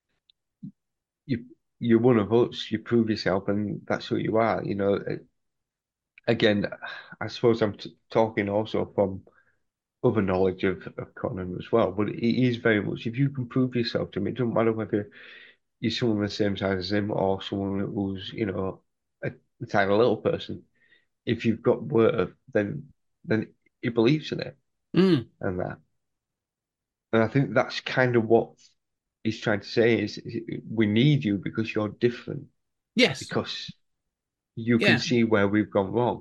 you. You're one of us. You prove yourself, and that's who you are. You know, again, I suppose I'm t talking also from other knowledge of, of Conan as well. But he is very much, if you can prove yourself to him, it doesn't matter whether you're someone the same size as him or someone who's, you know, a, a tiny little person. If you've got worth, then then he believes in it Mm. and that. And I think that's kind of what he's trying to say is, is we need you because you're different, Yes. because you can Yeah. see where we've gone wrong.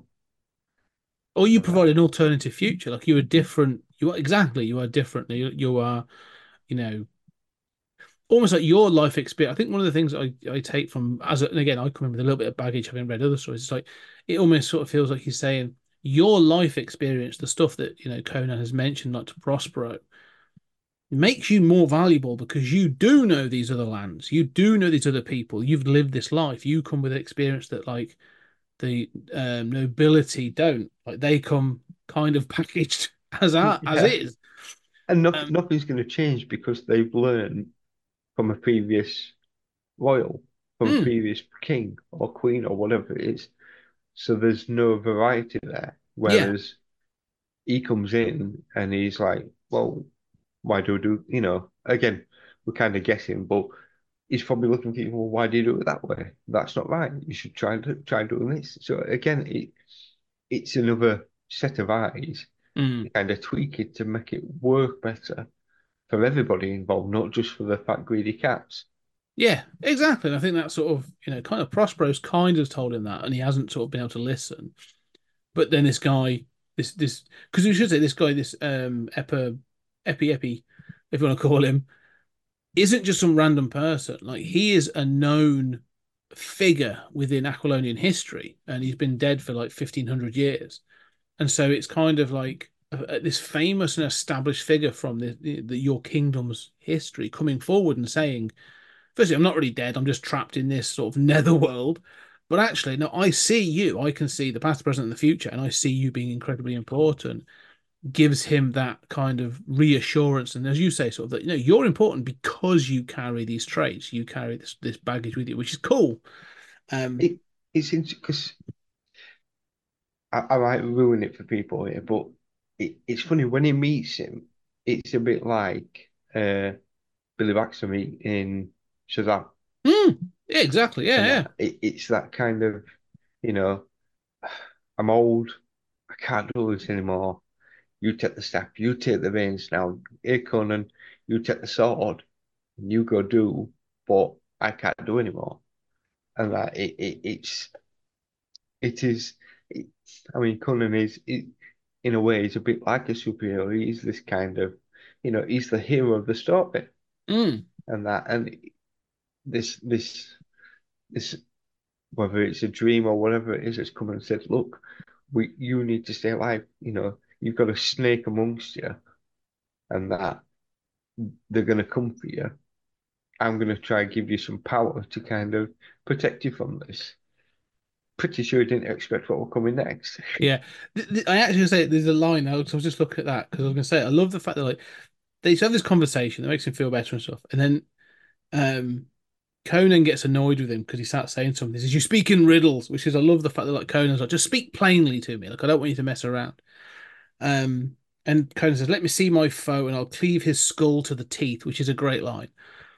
Or you And that. provide an alternative future. Like you are different. You are exactly. You are different. You, you are, you know, almost like your life experience. I think one of the things I, I take from as a, and again I come in with a little bit of baggage having read other stories. It's like it almost sort of feels like he's saying your life experience, the stuff that you know Conan has mentioned, like to Prospero, makes you more valuable because you do know these other lands, you do know these other people, you've lived this life, you come with experience that like the um, nobility don't. Like they come kind of packaged as are, as Yeah. is. And nothing, Um, nothing's going to change because they've learned from a previous royal, from a mm, previous king or queen or whatever it is. So there's no variety there. yeah. Whereas he comes in and he's like, well, why do I do, you know, again, we're kind of guessing, but he's probably looking at you, well, why do you do it that way? That's not right. You should try and try doing this. So again, it it's another set of eyes Mm. to kind of tweak it to make it work better for everybody involved, not just for the fat greedy cats. Yeah, exactly. And I think that sort of, you know, kind of Prospero's kind of told him that, and he hasn't sort of been able to listen. But then this guy, this this because we should say this guy, this um Epi Epi Epi, if you want to call him, isn't just some random person. Like he is a known figure within Aquilonian history, and he's been dead for like fifteen hundred years. And so it's kind of like uh, this famous and established figure from the, the, the your kingdom's history coming forward and saying, firstly, I'm not really dead. I'm just trapped in this sort of netherworld. But actually, no, I see you. I can see the past, the present, and the future, and I see you being incredibly important. Gives him that kind of reassurance, and as you say, sort of that you know you're important because you carry these traits, you carry this this baggage with you, which is cool. Um, It it's because I, I might ruin it for people here, but it, it's funny when he meets him, it's a bit like uh, Billy Baxter meet in Shazam, mm, yeah, exactly, yeah, and yeah, that it, it's that kind of, you know, I'm old, I can't do this anymore. You take the staff, you take the reins now. Here, Conan, you take the sword, and you go do, but I can't do anymore. And that it, it it's it is. It, I mean, Conan is it, in a way, he's a bit like a superhero. He's this kind of, you know, he's the hero of the story, Mm. and that, and this, this, this, whether it's a dream or whatever it is, it's come and said, look, we, you need to stay alive. You know, you've got a snake amongst you, and that they're going to come for you. I'm going to try and give you some power to kind of protect you from this. Pretty sure he didn't expect what will come in next. Yeah, th- th- I actually say there's a line now because I was just looking at that because I was going to say I love the fact that like they have this conversation that makes him feel better and stuff, and then um Conan gets annoyed with him because he starts saying something. He says, "You speak in riddles," which is I love the fact that like Conan's like, "Just speak plainly to me. Like I don't want you to mess around." Um, and Conan says, "Let me see my foe, and I'll cleave his skull to the teeth," which is a great line.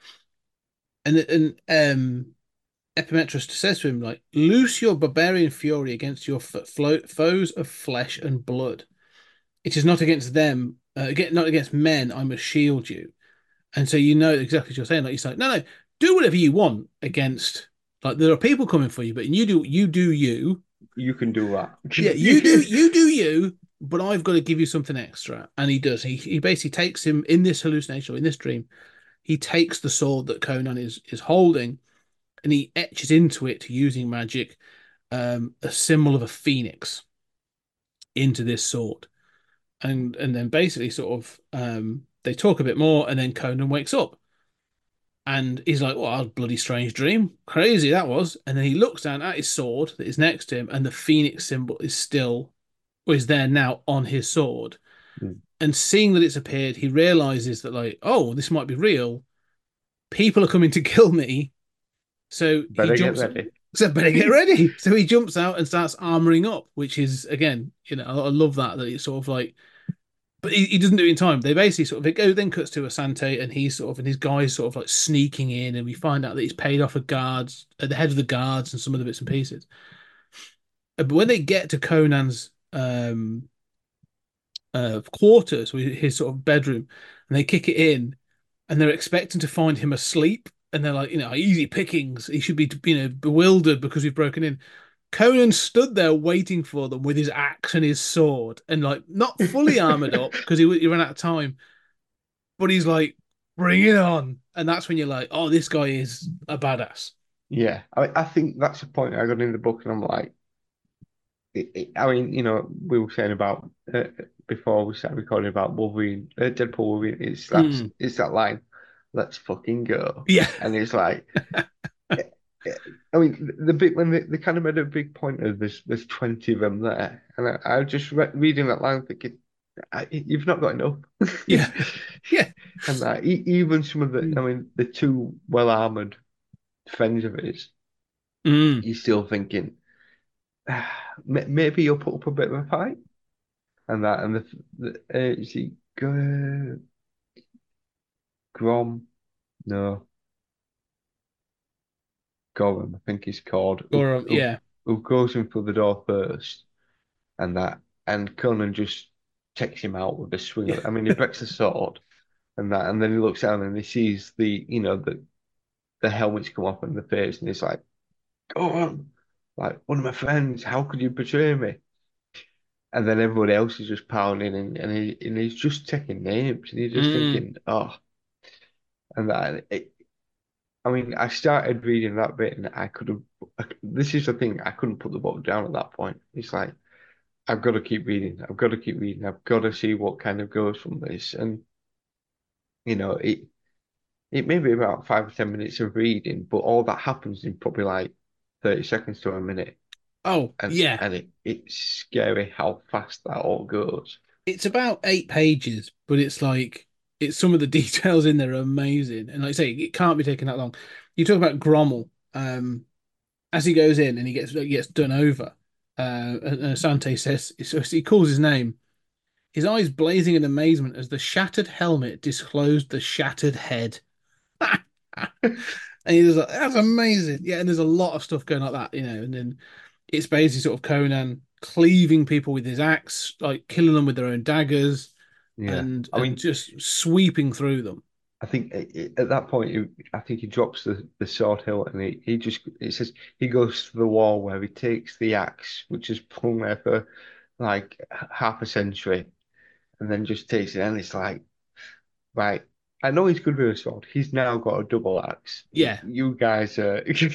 And and um, Epimetheus says to him, like, "Loose your barbarian fury against your f- flo- foes of flesh and blood. It is not against them, uh, again, not against men. I must shield you." And so you know exactly what you're saying. Like he's like, "No, no, do whatever you want against. Like there are people coming for you, but you do, you do you. You can do that. Yeah, you do, you do you." But I've got to give you something extra, and he does. He he basically takes him in this hallucination or in this dream. He takes the sword that Conan is is holding, and he etches into it using magic um, a symbol of a phoenix into this sword, and and then basically sort of um, they talk a bit more, and then Conan wakes up, and he's like, "Well, a bloody strange dream, crazy that was." And then he looks down at his sword that is next to him, and the phoenix symbol is still, or is there now on his sword. Mm. And seeing that it's appeared, he realizes that like, oh, this might be real. People are coming to kill me. So he Better get jumps. ready. So better get ready. So he jumps out and starts armoring up, which is again, you know, I love that that it's sort of like, but he, he doesn't do it in time. They basically sort of it go then cuts to Asante, and he's sort of and his guys sort of like sneaking in, and we find out that he's paid off a guards at the head of the guards and some of the bits and pieces. But when they get to Conan's um uh quarters, his sort of bedroom, and they kick it in, and they're expecting to find him asleep, and they're like, you know, easy pickings. He should be, you know, bewildered because we've broken in. Conan stood there waiting for them with his axe and his sword, and like not fully armored up because he, he ran out of time, but he's like, bring it on. And that's when you're like, oh, this guy is a badass. Yeah, I, I think that's the point I got in the book, and I'm like, it, it, I mean, you know, we were saying about uh, before we started recording about Wolverine, uh, Deadpool Wolverine. It's that, Mm. it's that line, "Let's fucking go," Yeah. and it's like, I mean, the bit when they, they kind of made a big point of there's there's twenty of them there, and I, I was just re reading that line thinking, I, you've not got enough. Yeah. Yeah. And that e even some of the, I Mm. mean, the two well armored friends of his, Mm. he's still thinking, ah, may- maybe you'll put up a bit of a fight, and that, and the, the uh, is he G- Grom? No, Gorham, I think he's called. Who, Or um, who, yeah. who goes in through the door first, and that, and Conan just takes him out with a swing Yeah. of, I mean, he breaks the sword, and that, and then he looks down and he sees the, you know, the the helmets come off in the face, and he's like, "Go on, like one of my friends, how could you betray me?" And then everybody else is just pounding, and, and he and he's just taking names, and you're just Mm. thinking, oh, and that. It, I mean, I started reading that bit, and I could have. This is the thing, I couldn't put the book down at that point. It's like I've got to keep reading. I've got to keep reading. I've got to see what kind of goes from this, and you know, it it may be about five or ten minutes of reading, but all that happens in probably like thirty seconds to a minute. Oh, And yeah. and it, it's scary how fast that all goes. It's about eight pages, but it's like it's some of the details in there are amazing. And like I say, it can't be taken that long. You talk about Grommel, um, as he goes in and he gets gets done over. Uh, and Asante says so he calls his name. His eyes blazing in amazement as the shattered helmet disclosed the shattered head. And he was like, "That's amazing." Yeah, and there's a lot of stuff going like that, you know. And then it's basically sort of Conan cleaving people with his axe, like killing them with their own daggers, Yeah. and I and mean, just sweeping through them. I think it, it- at that point, he, I think he drops the, the sword hilt, and he, he just, it says he goes to the wall where he takes the axe, which is hung there for like half a century and then just takes it and it's like, right, I know he's good with a sword. He's now got a double axe. Yeah. You guys are,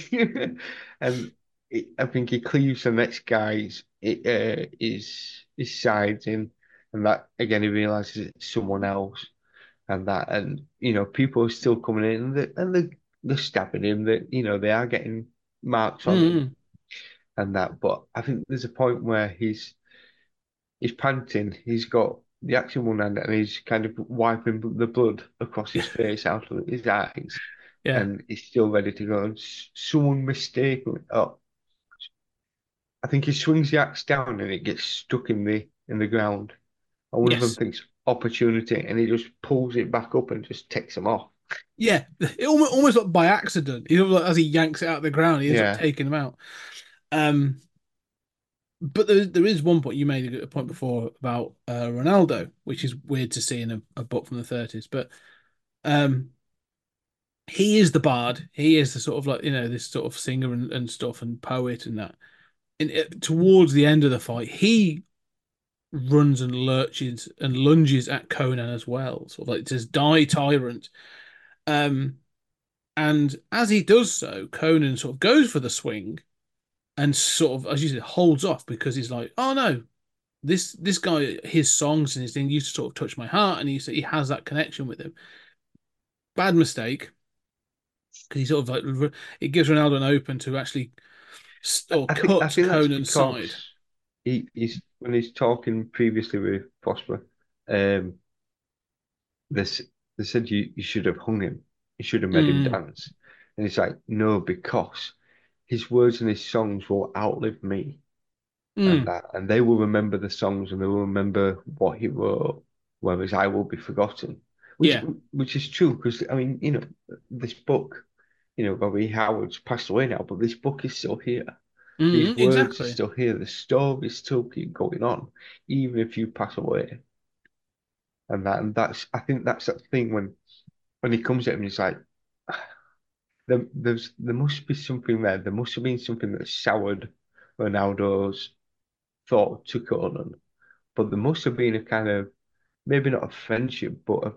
and it, I think he cleaves the next guy's it, uh, his his sides in, and that again he realizes it's someone else, and that, and you know people are still coming in and they and they they're stabbing him. That you know they are getting marks on him Mm. and that, but I think there's a point where he's he's panting. He's got the axe in one hand and he's kind of wiping the blood across his face out of his eyes, Yeah. and he's still ready to go. And s- someone mistakenly, oh, I think he swings the axe down and it gets stuck in the in the ground. And one of them Yes. thinks opportunity, and he just pulls it back up and just takes him off. Yeah. It almost, almost like by accident. You know, like as he yanks it out of the ground, he ends up Yeah, taking him out. Um, but there, there is one point you made a point before about uh, Ronaldo, which is weird to see in a, a book from the thirties. But um, he is the bard. He is the sort of like you know this sort of singer and, and stuff and poet and that. And it, towards the end of the fight, he runs and lurches and lunges at Conan as well. Sort of like it says, "Die, tyrant." Um, and as he does so, Conan sort of goes for the swing and sort of, as you said, holds off because he's like, "Oh no, this this guy, his songs and his thing used to sort of touch my heart, and he he has that connection with him." Bad mistake because he sort of like it gives Ronaldo an open to actually or I think I cut think that's Conan's side. because he, he's when he's talking previously with Prosper, um, this they said you, you should have hung him, you should have made him Mm, dance, and he's like, no, because his words and his songs will outlive me, and mm, that, and they will remember the songs and they will remember what he wrote, whereas I will be forgotten, which yeah, which is true because I mean, you know, this book, you know, Bobby Howard's passed away now, but this book is still here. These mm, words are exactly. still here. The stories still keep going on, even if you pass away. And that, and that's, I think that's that thing when when he comes at him, he's like, there, there's there must be something there. There must have been something that soured Ronaldo's thought to Conan, but there must have been a kind of maybe not a friendship, but a,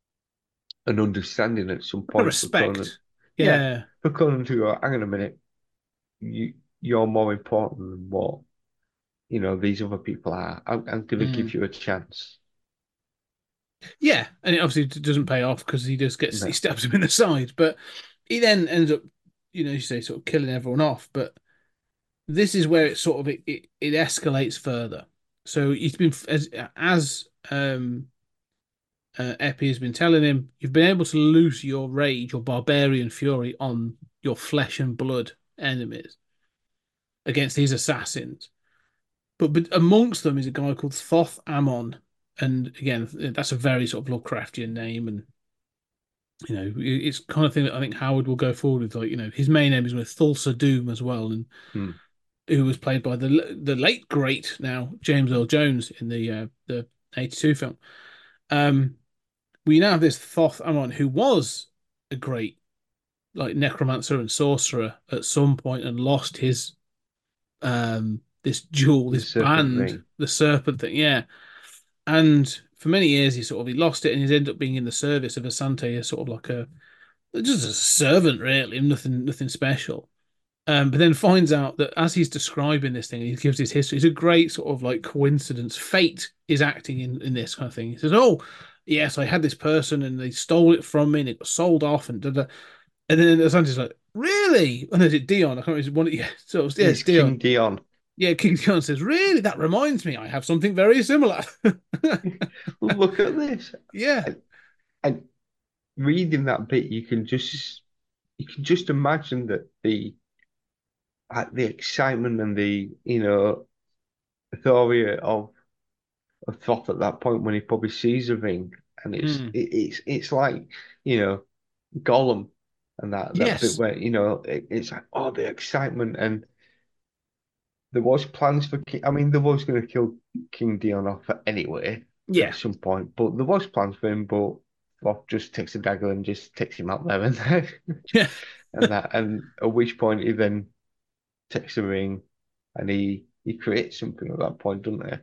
an understanding at some point for Conan. Respect. Yeah, Yeah. for Conan to go, hang on a minute, you you're more important than what you know these other people are. I'm, I'm going to Mm. give you a chance. Yeah, and it obviously doesn't pay off because he just gets he No. stabs him in the side, but he then ends up, you know, you say sort of killing everyone off. But this is where it sort of it it, it escalates further. So he's been as as um uh, Epi has been telling him, you've been able to loose your rage, your barbarian fury on your flesh and blood enemies against these assassins. But, but amongst them is a guy called Thoth Amon. And again, that's a very sort of Lovecraftian name. And, you know, it's kind of thing that I think Howard will go forward with. Like, you know, his main name is with Thulsa Doom as well. And Hmm. who was played by the the late, great now James Earl Jones in the uh, the eighty-two film. Um, we now have this Thoth Amon who was a great like necromancer and sorcerer at some point and lost his um this jewel, The this Serpent band, Ring. the serpent thing, yeah. And for many years he sort of he lost it and he's ended up being in the service of Asante as sort of like a just a servant really, nothing nothing special. Um, but then finds out that as he's describing this thing, he gives his history. It's a great sort of like coincidence. Fate is acting in, in this kind of thing. He says, "Oh, yes, I had this person and they stole it from me and it got sold off and da, da. And then Asante's like, really? And is it Dion? I can't remember. One, yeah, so it's, yeah, it's He's King Dion. Dion. Yeah, King Dion says, really? That reminds me, I have something very similar. Look at this. Yeah. And, and reading that bit, you can just you can just imagine that the like the excitement and the you know euphoria of of Thoth at that point when he probably sees a ring, and it's Mm. it, it's it's like you know Gollum and that that bit Yes. where you know it, it's like oh the excitement and there was plans for King. I mean, there was going to kill King Dion off anyway at Yeah. some point, but there was plans for him. But Roth just takes a dagger and just takes him out there and then, Yeah. and that, and at which point he then takes the ring and he he creates something at that point, doesn't he?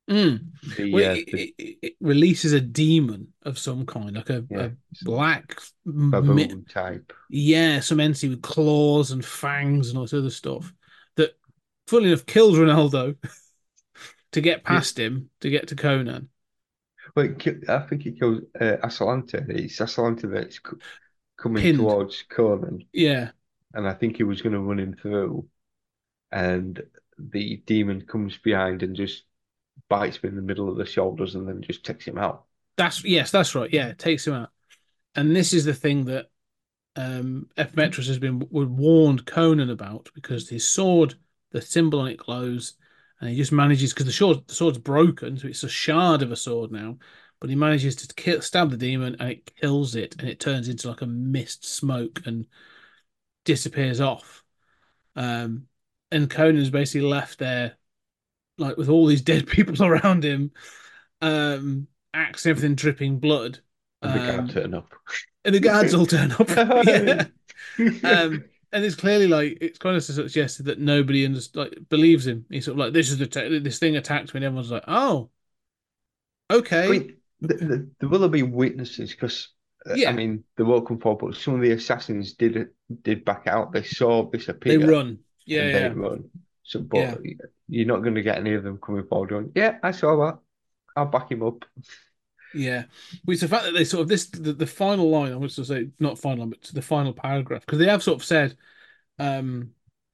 Mm. The Well, it, uh, the it, it releases a demon of some kind, like a, yeah, a some black, mi- baboon type. yeah, some entity with claws and fangs and all this other stuff that, funnily enough, kills Ronaldo to get Yeah. past him to get to Conan. Well, it ki- I think it goes uh, Atalanta. It's Atalanta that's c coming Pinned. towards Conan, Yeah, and I think he was going to run him through, and the demon comes behind and just bites him in the middle of the shoulders and then just takes him out. that's yes, that's right. Yeah, it takes him out. And this is the thing that um, Epimetheus has been warned Conan about because his sword, the symbol on it glows, and he just manages because the sword the sword's broken, so it's a shard of a sword now. But he manages to kill, stab the demon, and it kills it, and it turns into like a mist smoke and disappears off. Um, and Conan's basically left there, like with all these dead people around him, um, axe and everything dripping blood. And the guard Um, turn up. and the guards all turn up. Yeah. Um, and it's clearly like it's kind of suggested that nobody underst- like believes him. He's sort of like, this is the te- this thing attacked me, and everyone's like, oh, I okay, mean, the, the, there will be witnesses because uh, I yeah. mean they won't come forward, but some of the assassins did did back out. They saw this They appear run, yeah, and they yeah, run. So, yeah, but you're not going to get any of them coming forward going, "Yeah, I saw that. I'll back him up." yeah. Which the fact that they sort of this the, the final line, I was to say not final line, but to the final paragraph because they have sort of said, um,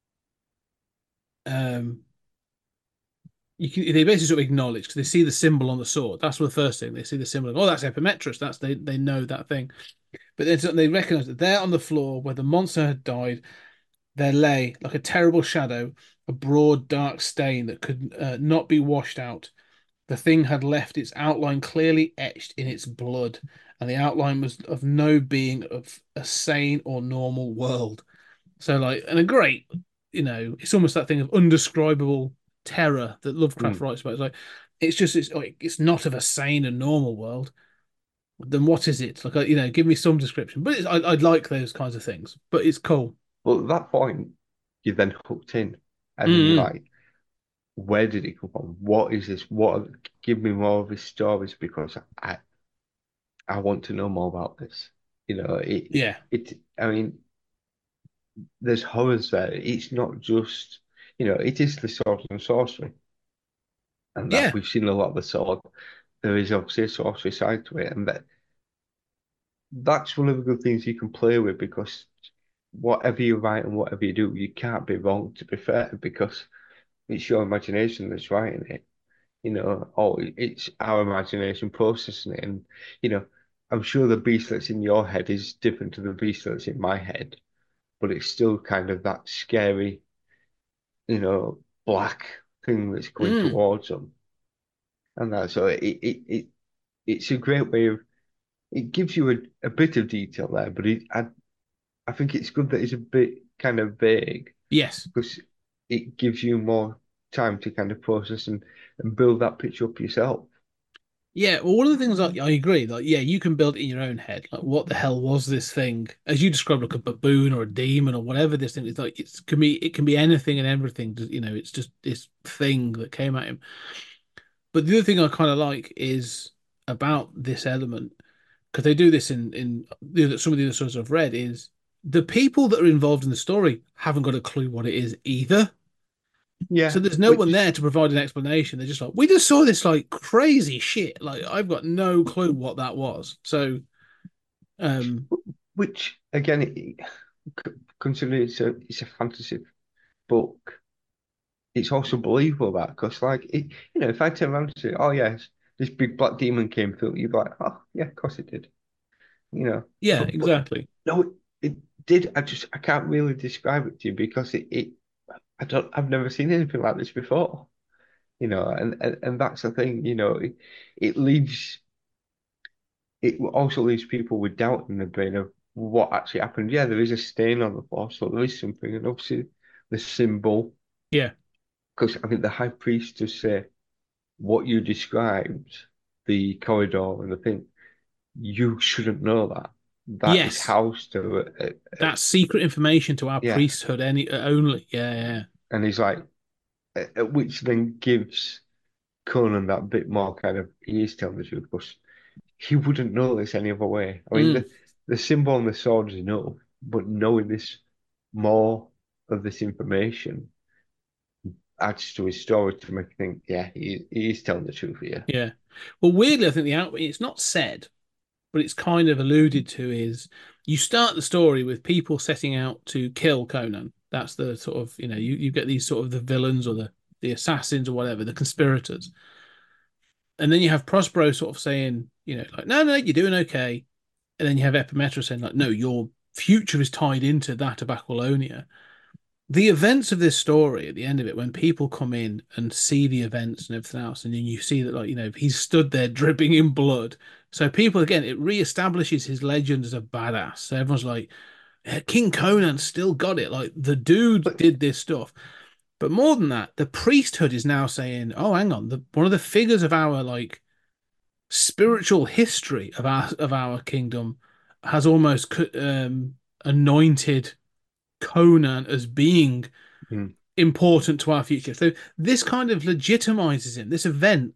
um, you can they basically sort of acknowledge because they see the symbol on the sword. That's the first thing they see the symbol. Oh, that's Epimetheus. That's they they know that thing. But then they recognize that there on the floor where the monster had died, there lay, like a terrible shadow, a broad dark stain that could uh, not be washed out. The thing had left its outline clearly etched in its blood, and the outline was of no being of a sane or normal world. So, like, and a great, you know, it's almost that thing of undescribable terror that Lovecraft Mm. writes about. It's like, it's just, it's like, it's not of a sane and normal world. Then what is it? Like, you know, give me some description. But it's, I, I'd like those kinds of things. But it's cool. Well, at that point, you're then hooked in, and then you're Mm-hmm. like, "Where did it come from? What is this? What? Give me more of his stories because I I want to know more about this." You know, it Yeah. it. I mean, there's horrors there. It's not just, you know, it is the sword and sorcery, and that Yeah. we've seen a lot of the sword. There is obviously a sorcery side to it, and that that's one of the good things you can play with because whatever you write and whatever you do, you can't be wrong, to be fair, because it's your imagination that's writing it, you know, or it's our imagination processing it. And, you know, I'm sure the beast that's in your head is different to the beast that's in my head, but it's still kind of that scary, you know, black thing that's going Mm. towards them. And that, so it, it, it it's a great way of, it gives you a, a bit of detail there, but it, I, I think it's good that it's a bit kind of vague Yes. because it gives you more time to kind of process and, and build that picture up yourself. Yeah, well, one of the things I, I agree, like, yeah, you can build it in your own head. Like, what the hell was this thing? As you described, like a baboon or a demon or whatever this thing is, like it's can be it can be anything and everything. You know, it's just this thing that came at him. But the other thing I kind of like is about this element because they do this in in the other, some of the other stories I've read is the people that are involved in the story haven't got a clue what it is either. So Yeah, there's no one which there to provide an explanation. They're just like, we just saw this like crazy shit. Like I've got no clue what that was. So, um, which again, it, considering it's a it's a fantasy book, it's also believable that because like it, you know, if I turn around and say, "Oh yes, this big black demon came through," you'd be like, "Oh yeah, of course it did," you know. yeah, But but exactly. no, it, it did. I just I can't really describe it to you because it, it I don't I've never seen anything like this before, you know, and and, and that's the thing, you know, it, it leaves it also leaves people with doubt in their brain of what actually happened. Yeah, there is a stain on the floor, so there is something, and obviously the symbol, Yeah. because I think the high priest does say what you described, the corridor and the thing, you shouldn't know that. That is Yes. housed to a, a, a That's secret information to our yeah, priesthood any uh, only. Yeah, yeah. and he's like, uh, uh, which then gives Conan that bit more kind of he is telling the truth, but he wouldn't know this any other way. I mean, Mm, the the symbol on the sword is enough, but knowing this more of this information adds to his story to make you think, yeah, he, he is telling the truth here. yeah. Well, weirdly, I think the out it's not said, but it's kind of alluded to is you start the story with people setting out to kill Conan. That's the sort of, you know, you, you get these sort of the villains or the, the assassins or whatever, the conspirators. And then you have Prospero sort of saying, you know, like, no, no, you're doing okay. And then you have Epimetheus saying, like, no, your future is tied into that of Aquilonia. The events of this story at the end of it, when people come in and see the events and everything else, and then you see that, like, you know, he's stood there dripping in blood. So people, again, it reestablishes his legend as a badass. So everyone's like, "Yeah, King Conan still got it. Like the dude But did this stuff." But more than that, the priesthood is now saying, "Oh, hang on, the one of the figures of our like spiritual history of our of our kingdom has almost um, anointed Conan as being mm, important to our future." So this kind of legitimizes him. This event,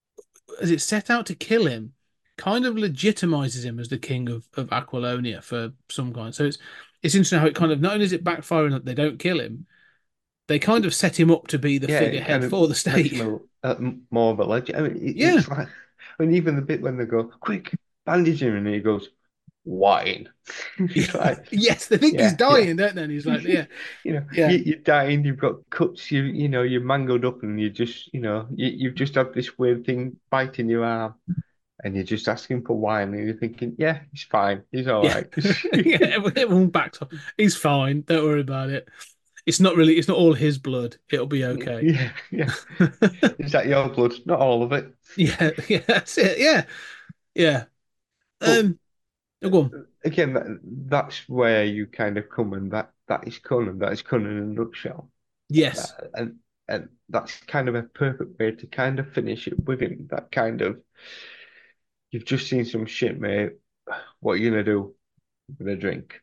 as it set out to kill him, kind of legitimizes him as the king of, of Aquilonia for some kind. So it's it's interesting how it kind of not only is it backfiring that they don't kill him, they kind of set him up to be the yeah, it figurehead kind of for the makes him state. a, a, more of a legend. I mean, it, Yeah. it's like, I mean, even the bit when they go, quick, bandage him, and he goes, wine. It's like, Yes, they think he's yeah, yeah. dying, don't they? And he's like, yeah, You know, yeah. you, you're dying, you've got cuts, you you know, you're mangled up, and you just, you know, you, you've just had this weird thing biting your arm, and you're just asking for wine, and you're thinking, yeah, he's fine, he's all Yeah, right. yeah. Everyone backs off. He's fine. Don't worry about it. It's not really. It's not all his blood. It'll be okay. Yeah, yeah. Is that your blood? Not all of it. Yeah, yeah. That's it. Yeah, yeah. But Um. Oh, go on. again, that, that's where you kind of come, and that that is Conan. That is Conan in a nutshell. Yes. That, and and that's kind of a perfect way to kind of finish it with him. That kind of you've just seen some shit, mate. What are you gonna do? I'm gonna drink.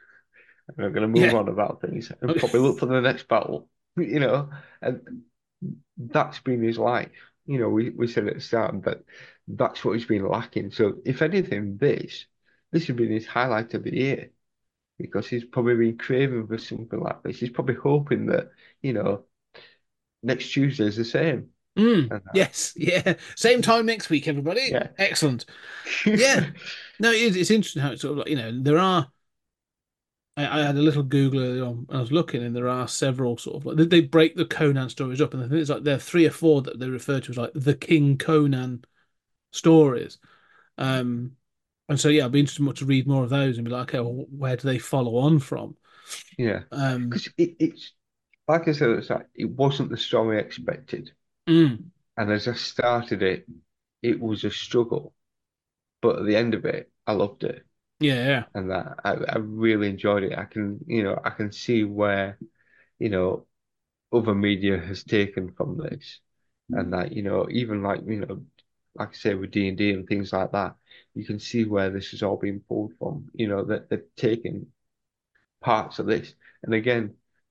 And I'm gonna move Yeah. on about things and probably look for the next battle. You know, and that's been his life. You know, we, we said at the start that that's what he's been lacking. So if anything, this this has been his highlight of the year because he's probably been craving for something like this. He's probably hoping that, you know, next Tuesday is the same. Mm, And that, yes. Yeah. Same time next week, everybody. yeah. Excellent. Yeah. No, it is, it's interesting how it's sort of like, you know, there are. I, I had a little Google earlier on, and I was looking, and there are several sort of like they, they break the Conan stories up, and I think it's like there are three or four that they refer to as like the King Conan stories. Um, and so yeah, I'd be interested to read more of those and be like, okay, well, where do they follow on from? Yeah. Um, Because it, it's like I said at the start, it wasn't the story I expected. mm, And as I started it, it was a struggle. But at the end of it, I loved it. yeah, yeah, And that I, I really enjoyed it. I can, you know, I can see where, you know, other media has taken from this. And that, you know, even like, you know, like I say with D and D and things like that, you can see where this has all been pulled from, you know, that they've taken parts of this. And again,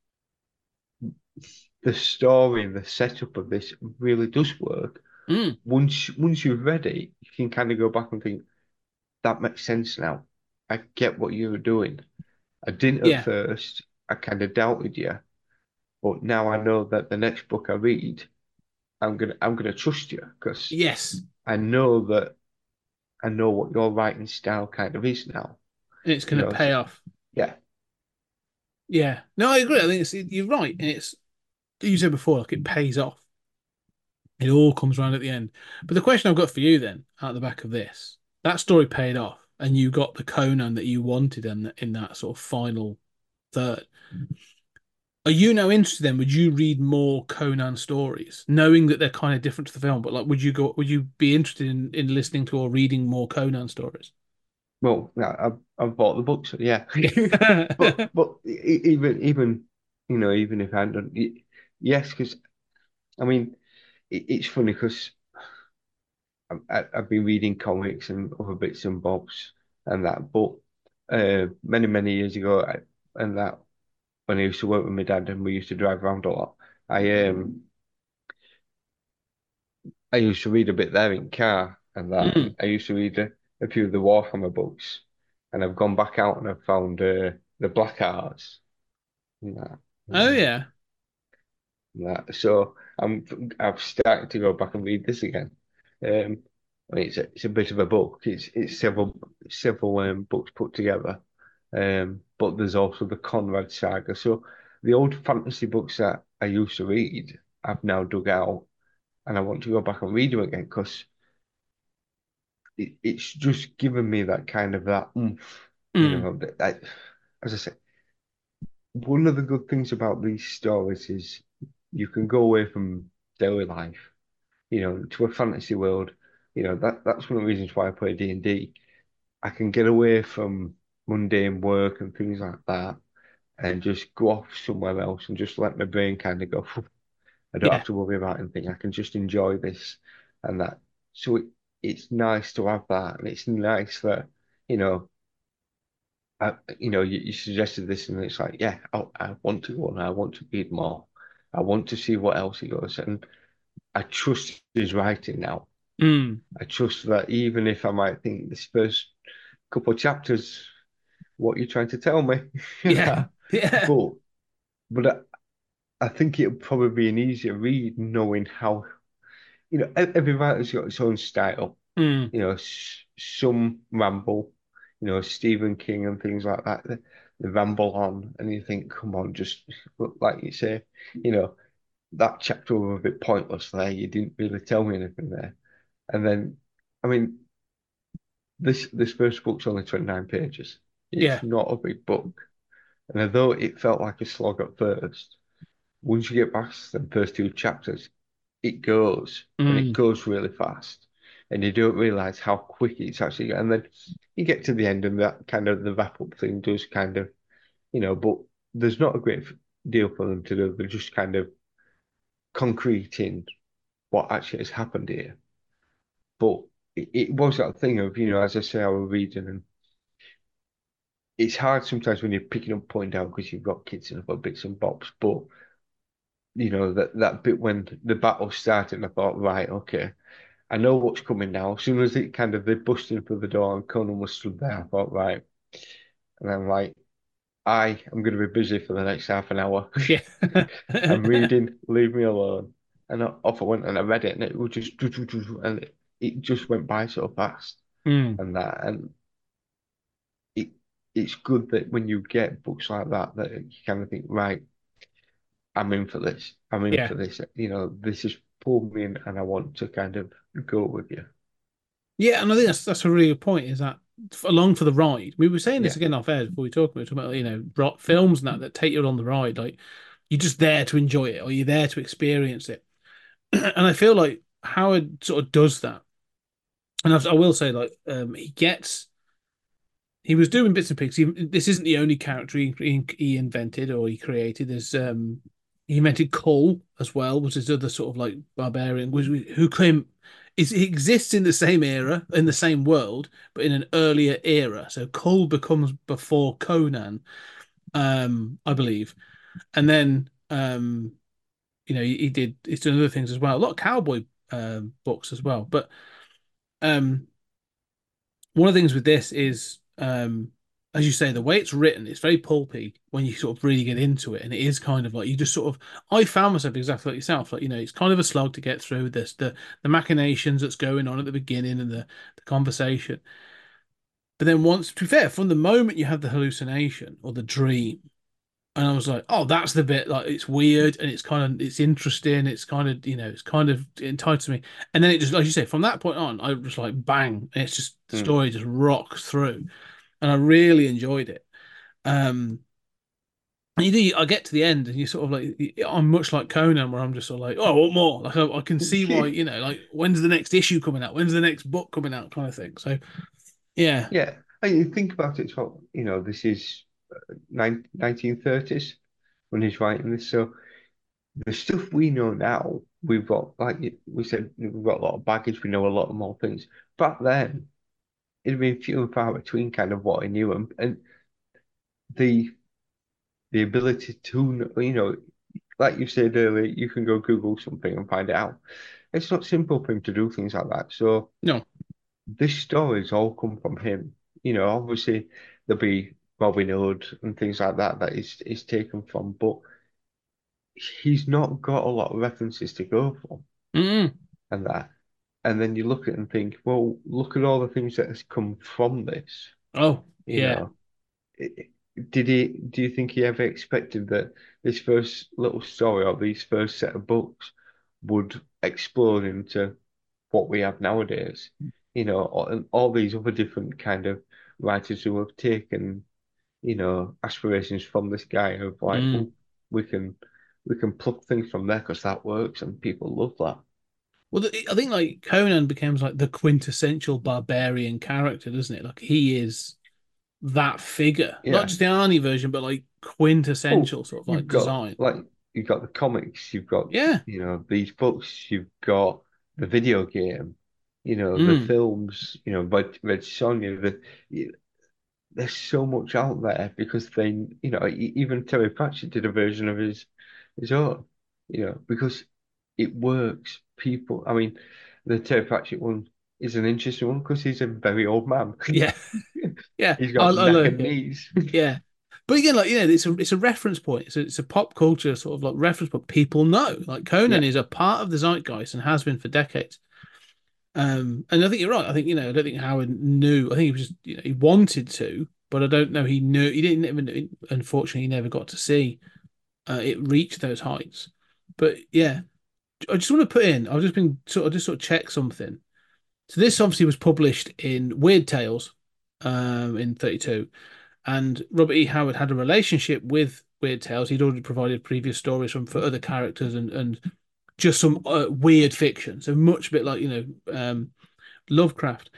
the story and the setup of this really does work. mm, Once once you've read it, you can kind of go back and think, that makes sense now. I get what you were doing. I didn't at yeah, first. I kind of doubted you, but now I know that the next book I read, I'm gonna I'm gonna trust you because yes, I know that I know what your writing style kind of is now. and it's You going to know, pay so, off. yeah, Yeah, no, I agree. I think it's you're right, and it's you said before, like it pays off. It all comes around at the end. But the question I've got for you then, out the back of this, that story paid off, and you got the Conan that you wanted in in that sort of final third. Are you now interested then? Would you read more Conan stories, knowing that they're kind of different to the film? But like, would you go? Would you be interested in in listening to or reading more Conan stories? well, yeah, I've I've bought the books, yeah. But Yeah. but e- even even you know even if I hadn't, y- yes, because I mean it, it's funny because I, I've been reading comics and other bits and bobs and that, but uh, many many years ago, I, and that when I used to work with my dad and we used to drive around a lot, I um I used to read a bit there in car and that, Mm. and I used to read a, a few of the Warhammer books, and I've gone back out and I've found uh, the Black Arts and that. Oh Um, yeah. and that. So I'm I've started to go back and read this again. Um, I mean, it's a, it's a bit of a book. It's it's several several um, books put together. Um, but there's also the Conrad saga. So the old fantasy books that I used to read, I've now dug out, and I want to go back and read them again because it, it's just given me that kind of that oomph, you Mm. know. That, that, as I said, one of the good things about these stories is you can go away from daily life, you know, to a fantasy world. You know, that that's one of the reasons why I play D and D. I can get away from mundane work and things like that and just go off somewhere else and just let my brain kind of go. I don't Yeah. have to worry about anything. I can just enjoy this and that. So it, it's nice to have that, and it's nice that, you know, I, you know, you, you suggested this, and it's like, yeah, I, I want to go and I want to read more. I want to see what else he goes, and I trust his writing now. Mm. I trust that even if I might think this first couple of chapters, what you're trying to tell me, Yeah. Yeah. but but I, I think it'll probably be an easier read knowing how, you know, e- every writer's got its own style. Mm. You know, s some ramble, you know, Stephen King and things like that. They, they ramble on, and you think, come on, just like you say, you know, that chapter was a bit pointless there. You didn't really tell me anything there. And then, I mean, this this first book's only twenty-nine pages. Yeah. It's not a big book. And although it felt like a slog at first, once you get past the first two chapters, it goes and it Mm. goes really fast. And you don't realize how quick it's actually. And then you get to the end, and that kind of the wrap up thing does kind of, you know, but there's not a great deal for them to do. They're just kind of concreting what actually has happened here. But it, it was that thing of, you know, as I say, I was reading, and it's hard sometimes when you're picking up point down because you've got kids and other bits and bobs. But you know that that bit when the battle started, I thought, right, okay, I know what's coming now. As soon as it kind of they busted in through the door and Conan was stood there, I thought, right, and I'm like, I am going to be busy for the next half an hour. Yeah. I'm reading, leave me alone. And off I went and I read it, and it was just and it, it just went by so fast, Mm. and that and it it's good that when you get books like that, that you kind of think, right, I'm in for this. I'm in Yeah. for this. You know, this has pulled me in, and I want to kind of go with you. Yeah, and I think that's that's a really good point. Is that f- along for the ride? We were saying this Yeah, again off air before we talk about, talking about you know ro- films and that that take you on the ride. Like you're just there to enjoy it, or you're there to experience it. And I feel like Howard sort of does that. And I, I will say, like, um, he gets he was doing bits and pieces. He, this isn't the only character he, he, he invented or he created. There's um, he invented Kull as well, which is other sort of like barbarian, which, who claim is he exists in the same era in the same world, but in an earlier era. So Kull becomes before Conan, um, I believe, and then um, you know he, he did he's done other things as well. A lot of cowboy um, books as well, but um, one of the things with this is, um, as you say, the way it's written, it's very pulpy when you sort of really get into it, and it is kind of like you just sort of. I found myself exactly like yourself, like you know, it's kind of a slog to get through this, the the machinations that's going on at the beginning and the the conversation. But then once, to be fair, from the moment you have the hallucination or the dream, and I was like, oh, that's the bit like it's weird and it's kind of it's interesting. It's kind of you know it's kind of entitled me. And then it just like you say, from that point on, I was like bang, and it's just the mm. story just rocks through, and I really enjoyed it. Um, and you do, I get to the end, and you sort of like I'm much like Conan, where I'm just sort of like, oh, what more? Like I, I can see why you know, like when's the next issue coming out? When's the next book coming out? Kind of thing. So yeah, Yeah. And you think about it, well, you know, this is nine, nineteen thirties when he's writing this. So the stuff we know now, we've got, like we said, we've got a lot of baggage. We know a lot more things. Back then, it'd been few and far between kind of what I knew. And, and the the ability to, you know, like you said earlier, you can go Google something and find it out. it's not simple for him to do things like that. So No. this story's all come from him. You know, obviously there'll be Robin Hood and things like that that is is taken from, but he's not got a lot of references to go from Mm-mm. and that. And then you look at it and think, well, look at all the things that has come from this. Oh, You yeah. know, I- did he? Do you think he ever expected that this first little story or these first set of books would explode into what we have nowadays? You know, all- and all these other different kind of writers who have taken, you know, aspirations from this guy of like, Mm. oh, we can we can pluck things from there because that works and people love that. Well, the- I think like Conan becomes like the quintessential barbarian character, doesn't it? Like he is that figure, not Yeah. just the Arnie version, but like Oh, quintessential sort of like you've got design. like you've got the comics, you've got Yeah. you know these books, you've got the video game, you know the Mm. films, you know Red Red Sonja. The, you- there's so much out there because they, you know, e- even Terry Pratchett did a version of his his own, you know, because it works. People, I mean, the Terry Pratchett one is an interesting one because he's a very old man. Yeah. Yeah. He's I, got I like knackered it. knees. Yeah. But again, like, you know, it's a it's a reference point. It's a, it's a pop culture sort of like reference point. People know. Like Conan Yeah, is a part of the zeitgeist and has been for decades. Um, and I think you're right. I think, you know, I don't think Howard knew. I think he was just, you know, he wanted to, but I don't know he knew. He didn't even, unfortunately, he never got to see uh, it reach those heights. But yeah, I just want to put in, I've just been sort of just sort of check something. So this obviously was published in Weird Tales um, in thirty-two. And Robert E. Howard had a relationship with Weird Tales. He'd already provided previous stories from for other characters and and just some uh, weird fiction. So much a bit like, you know, um, Lovecraft.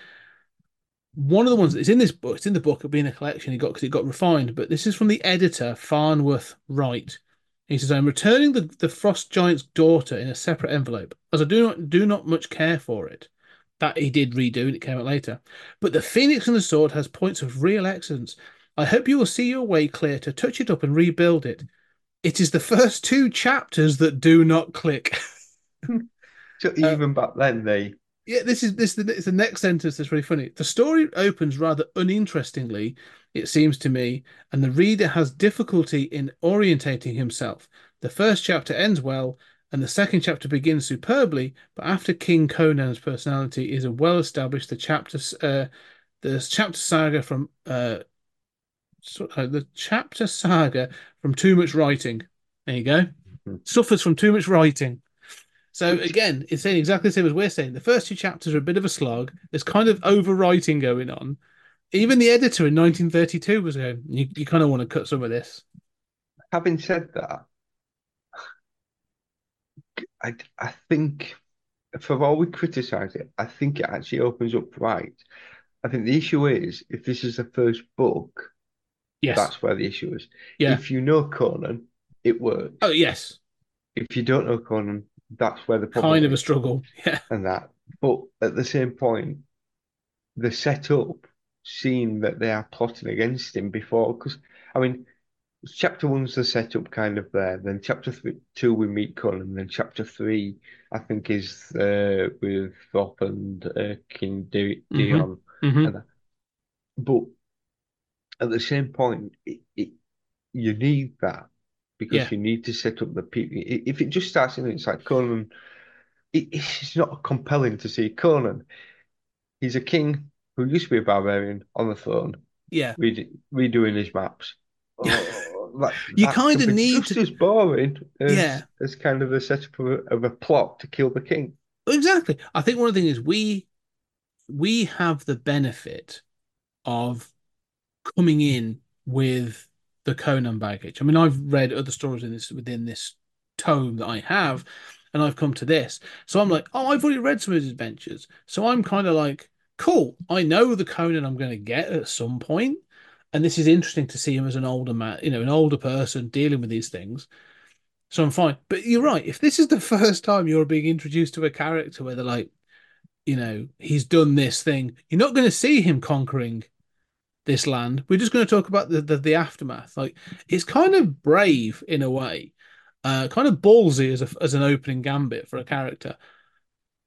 One of the ones that's in this book, it's in the book of being a collection he got because it got refined, but this is from the editor, Farnworth Wright. He says, I'm returning the, the Frost Giant's daughter in a separate envelope, as I do not do not much care for it. That he did redo and it came out later. But the Phoenix and the Sword has points of real excellence. I hope you will see your way clear to touch it up and rebuild it. It is the first two chapters that do not click. so Uh, even back then they, Yeah, this is this is the next sentence that's really funny. The story opens rather uninterestingly, it seems to me, and the reader has difficulty in orientating himself. The first chapter ends well, and the second chapter begins superbly, but after King Conan's personality is well established, the chapters uh the chapter saga from uh, so, uh the chapter saga from too much writing. There you go. Suffers from too much writing. So which again, it's saying exactly the same as we're saying. The first two chapters are a bit of a slog. There's kind of overwriting going on. Even the editor in nineteen thirty-two was going, you, you kind of want to cut some of this. having said that, I I think for all we criticize it, I think it actually opens up right. I think the issue is if this is the first book, Yes. that's where the issue is. Yeah. If you know Conan, it works. Oh, yes. If you don't know Conan, that's where the problem Kind of a is, struggle. Yeah. and that. But at the same point, the setup, seeing that they are plotting against him before, because I mean, chapter one's the setup kind of there. Then chapter three, two, we meet Conan. Then chapter three, I think, is uh, with Thorpe and uh, King Di Mm-hmm. Dion. Mm-hmm. And that. But at the same point, it, it, you need that because Yeah. you need to set up the people. If it just starts in, it's like Conan. It, it's not compelling to see Conan. He's a king who used to be a barbarian on the throne, Yeah. redo, redoing his maps. Oh, that You that kind can of be need just to. as boring Yeah. as as kind of the setup of a, of a plot to kill the king. Exactly. I think one of the things is we we have the benefit of coming in with the Conan baggage. I mean, I've read other stories in this within this tome that I have, and I've come to this. So I'm like, oh, I've already read some of his adventures. So I'm kind of like, cool. I know the Conan I'm going to get at some point, and this is interesting to see him as an older man, you know, an older person dealing with these things. So I'm fine. But you're right. If this is the first time you're being introduced to a character where they're like, you know, he's done this thing, you're not going to see him conquering this land. We're just going to talk about the, the, the aftermath. Like it's kind of brave in a way, uh, kind of ballsy as a as an opening gambit for a character.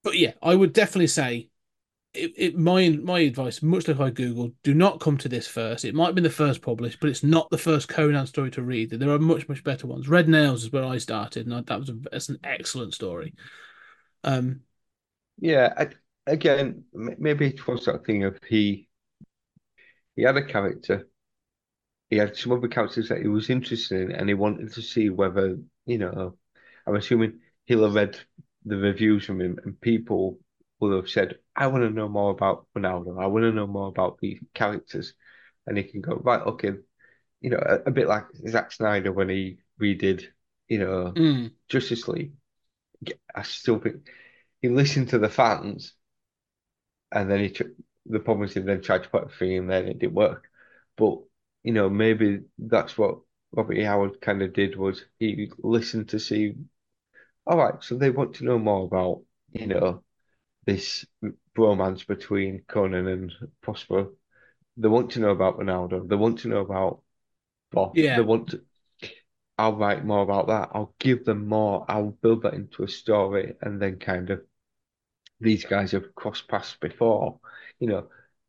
But yeah, I would definitely say it, it my my advice, much like I googled, do not come to this first. It might have been the first published, but it's not the first Conan story to read. There are much much better ones. Red Nails is where I started, and I, that was a, that's an excellent story. Um, Yeah, I, again, m- maybe it was that thing of he he had a character, he had some other characters that he was interested in, and he wanted to see whether, you know, I'm assuming he'll have read the reviews from him, and people will have said, I want to know more about Ronaldo, I want to know more about these characters. And he can go, right, okay, you know, a, a bit like Zack Snyder when he redid, you know, mm, Justice League. I still think he listened to the fans, and then he took the problem is he then tried to put a thing in there and it didn't work. But you know, maybe that's what Robert E. Howard kind of did was he listened to see, all right, so they want to know more about, you know, this romance between Conan and Prospero. They want to know about Ronaldo. They want to know about Bob. They yeah, want to, I'll write more about that. I'll give them more. I'll build that into a story, and then kind of these guys have crossed paths before. You know,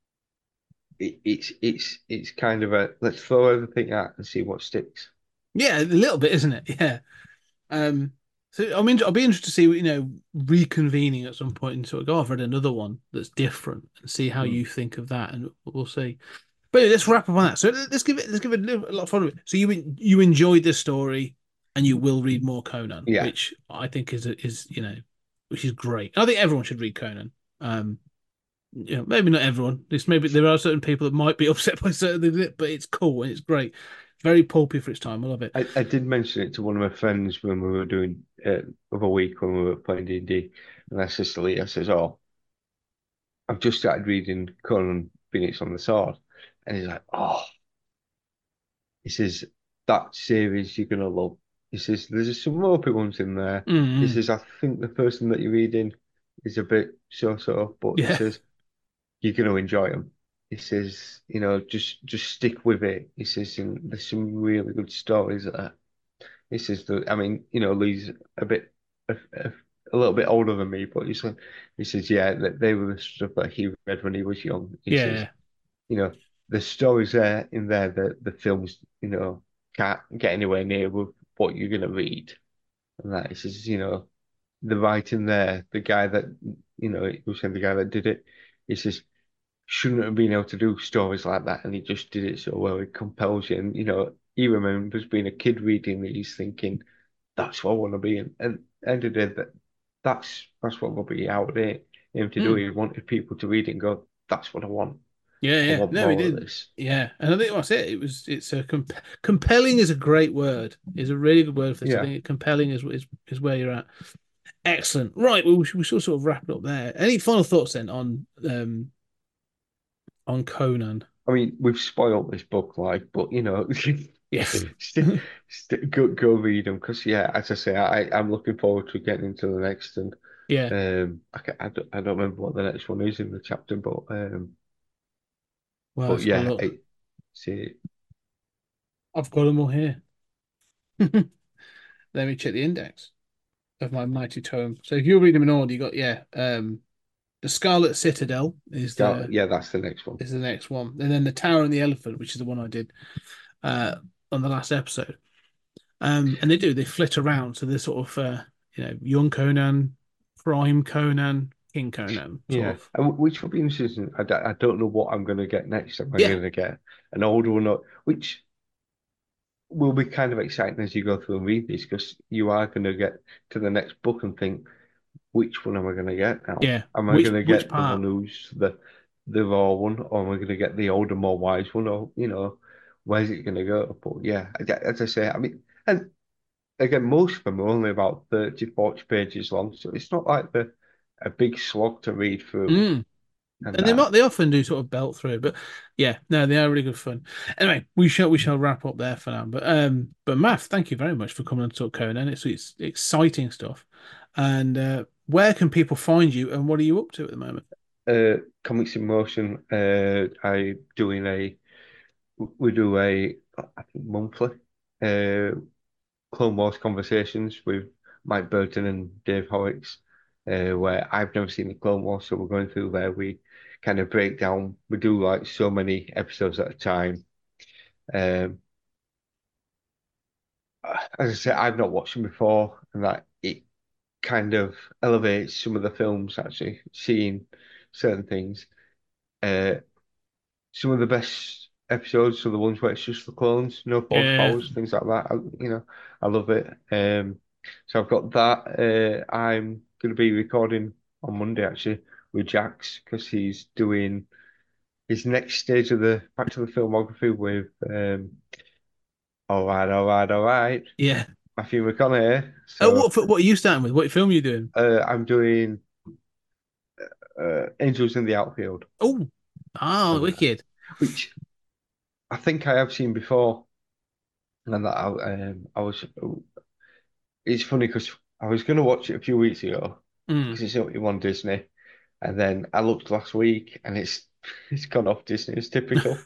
it, it's it's it's kind of a let's throw everything out and see what sticks. yeah, a little bit, isn't it? Yeah. Um, so I mean, I'll be interested to see, you know, reconvening at some point and sort of go, oh, I've read another one that's different and see how Mm. you think of that, and we'll see. But anyway, let's wrap up on that. So let's give it let's give it a, little, a lot of fun with it. So you you enjoyed this story, and you will read more Conan, Yeah, which I think is is you know, which is great. I think everyone should read Conan. Um, you know, maybe not everyone. This maybe there are certain people that might be upset by certain things, but it's cool and it's great. Very pulpy for its time. I love it. I, I did mention it to one of my friends when we were doing uh, other week when we were playing D and D, and I says to Leah, I says, "Oh, I've just started reading Conan Phoenix on the Sword," and he's like, "Oh," he says, "that series you're gonna love." He says, "There's some ropey ones in there." He Mm-hmm. says, "I think the person that you're reading is a bit so-so," but he Yeah. says you're going to enjoy them. He says, you know, just just stick with it. He says, and there's some really good stories there. He says that, I mean, you know, Lee's a bit, a, a, a little bit older than me, but he's like, he says, yeah, that they were the stuff that he read when he was young. He says, Yeah. you know, the stories there in there, the the films, you know, can't get anywhere near with what you're going to read. And that he says, you know, the writing there, the guy that, you know, he was saying the guy that did it, he says shouldn't have been able to do stories like that, and he just did it so well. It compels you, and you know, he remembers being a kid reading these, thinking, "That's what I want to be." And and end of the day, that that's that's what Robert E. Howard aimed to do. Mm. He wanted people to read it and go, "That's what I want. Yeah, I yeah. want No, he more of did. this." Yeah, and I think that's it. It was. It's a comp compelling is a great word. Is a really good word for this. I Yeah, think compelling is is is where you're at. Excellent. Right. Well, we should, we should sort of wrap it up there. Any final thoughts then on um on Conan? I mean, we've spoiled this book, like, but you know, Yeah. st st go go read them because, yeah, as I say, I I'm looking forward to getting into the next and. Yeah. Um, I, ca- I don't, I don't remember what the next one is in the chapter, but um, Well, but let's have a yeah, look. I see. I've got them all here. Let me check the index of my mighty tome. So if you read them in order, you got yeah. Um, the Scarlet Citadel is Scar- the yeah, that's the next one. is the next one, and then the Tower and the Elephant, which is the one I did uh on the last episode. Um, and they do they flit around, so they're sort of uh, you know young Conan, prime Conan, King Conan, sort Yeah, of. and which will be interesting. I, d- I don't know what I'm going to get next. Am I Yeah, going to get an older one, or, which will be kind of exciting as you go through and read these, because you are going to get to the next book and think, which one am I going to get now? yeah. Am I Which going to which get the part? one who's the the raw one, or am I going to get the older, more wise one, or you know, where's it going to go? But yeah, as I say, I mean, and again, most of them are only about thirty, forty pages long, so it's not like the a big slog to read through Mm. and And they that. might they often do sort of belt through, but yeah, no, they are really good fun. Anyway, we shall we shall wrap up there for now. But um, but Math, thank you very much for coming on to talk Conan. It's it's exciting stuff. And uh, where can people find you, and what are you up to at the moment? Uh, Comics in Motion, uh, I doing a, we do a, I think monthly, uh, Clone Wars conversations with Mike Burton and Dave Horrocks. uh, where I've never seen the Clone Wars, so we're going through there. We kind of break down. We do like so many episodes at a time. Um, as I said, I've not watched them before, and that it kind of elevates some of the films. Actually, seeing certain things. Uh, some of the best episodes are the ones where it's just the clones, no force Yeah, powers, things like that. I, you know, I love it. Um, so I've got that. Uh, I'm going to be recording on Monday actually with Jax because he's doing his next stage of the back to the filmography with um, all right, all right, all right, yeah. Matthew McConaughey. Oh, So what fi- what are you starting with? What film are you doing? uh, I'm doing uh, Angels in the Outfield, Oh, oh, and that, wicked. which I think I have seen before, and that I, um, I was. It's funny because I was going to watch it a few weeks ago Mm. because it's only on Disney, and then I looked last week and it's it's gone off Disney. It's typical,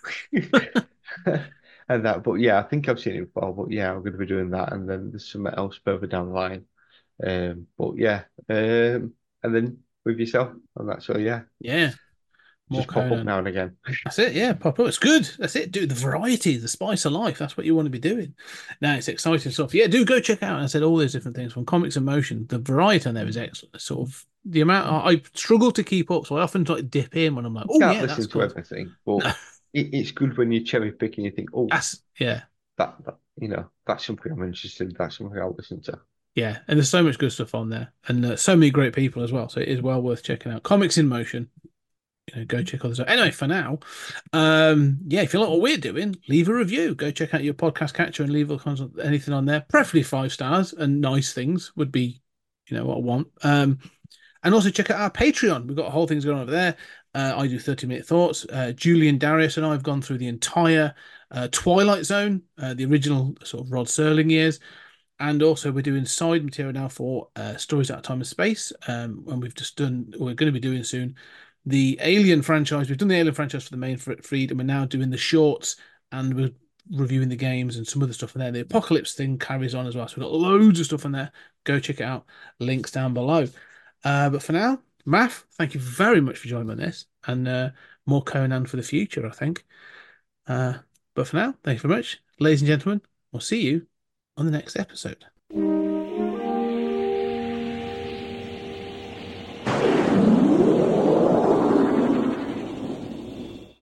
and that. But yeah, I think I've seen it before. But yeah, I'm going to be doing that, and then there's something else further down the line. Um, but yeah, um, and then with yourself and that. So yeah, Yeah, more just pop up Conan. now and again. That's it. Yeah, pop up. It's good. That's it. Do the variety, the spice of life. That's what you want to be doing. Now it's exciting stuff. Yeah, do go check out. I said all those different things from Comics in Motion. The variety on there is excellent. Sort of the amount I, I struggle to keep up, so I often like dip in when I'm like, oh Can't yeah, that's listen to good. everything, but No, it, it's good when you cherry pick and you think, oh, that's yeah, that, that you know, that's something I'm interested in. That's something I'll listen to. yeah. And there's so much good stuff on there, and uh, so many great people as well. So it is well worth checking out. Comics in Motion. You know, go check others out. Anyway, for now, um, yeah, if you like what we're doing, leave a review. Go check out your podcast catcher and leave anything on there, preferably five stars and nice things would be, you know, what I want. Um, and also check out our Patreon. We've got whole things going on over there. Uh, I do thirty minute thoughts. Uh, Julian Darius and I have gone through the entire uh, Twilight Zone, uh, the original sort of Rod Serling years. And also, we're doing side material now for uh, Stories Out of Time and Space. Um, and we've just done, we're going to be doing soon the Alien franchise. We've done the Alien franchise for the main feed, and we're now doing the shorts, and we're reviewing the games and some other stuff in there. The Apocalypse thing carries on as well. So we've got loads of stuff in there. Go check it out. Links down below. Uh, but for now, Math, thank you very much for joining on this, and uh, more Conan for the future, I think. Uh, but for now, thank you very much. Ladies and gentlemen, we'll see you on the next episode.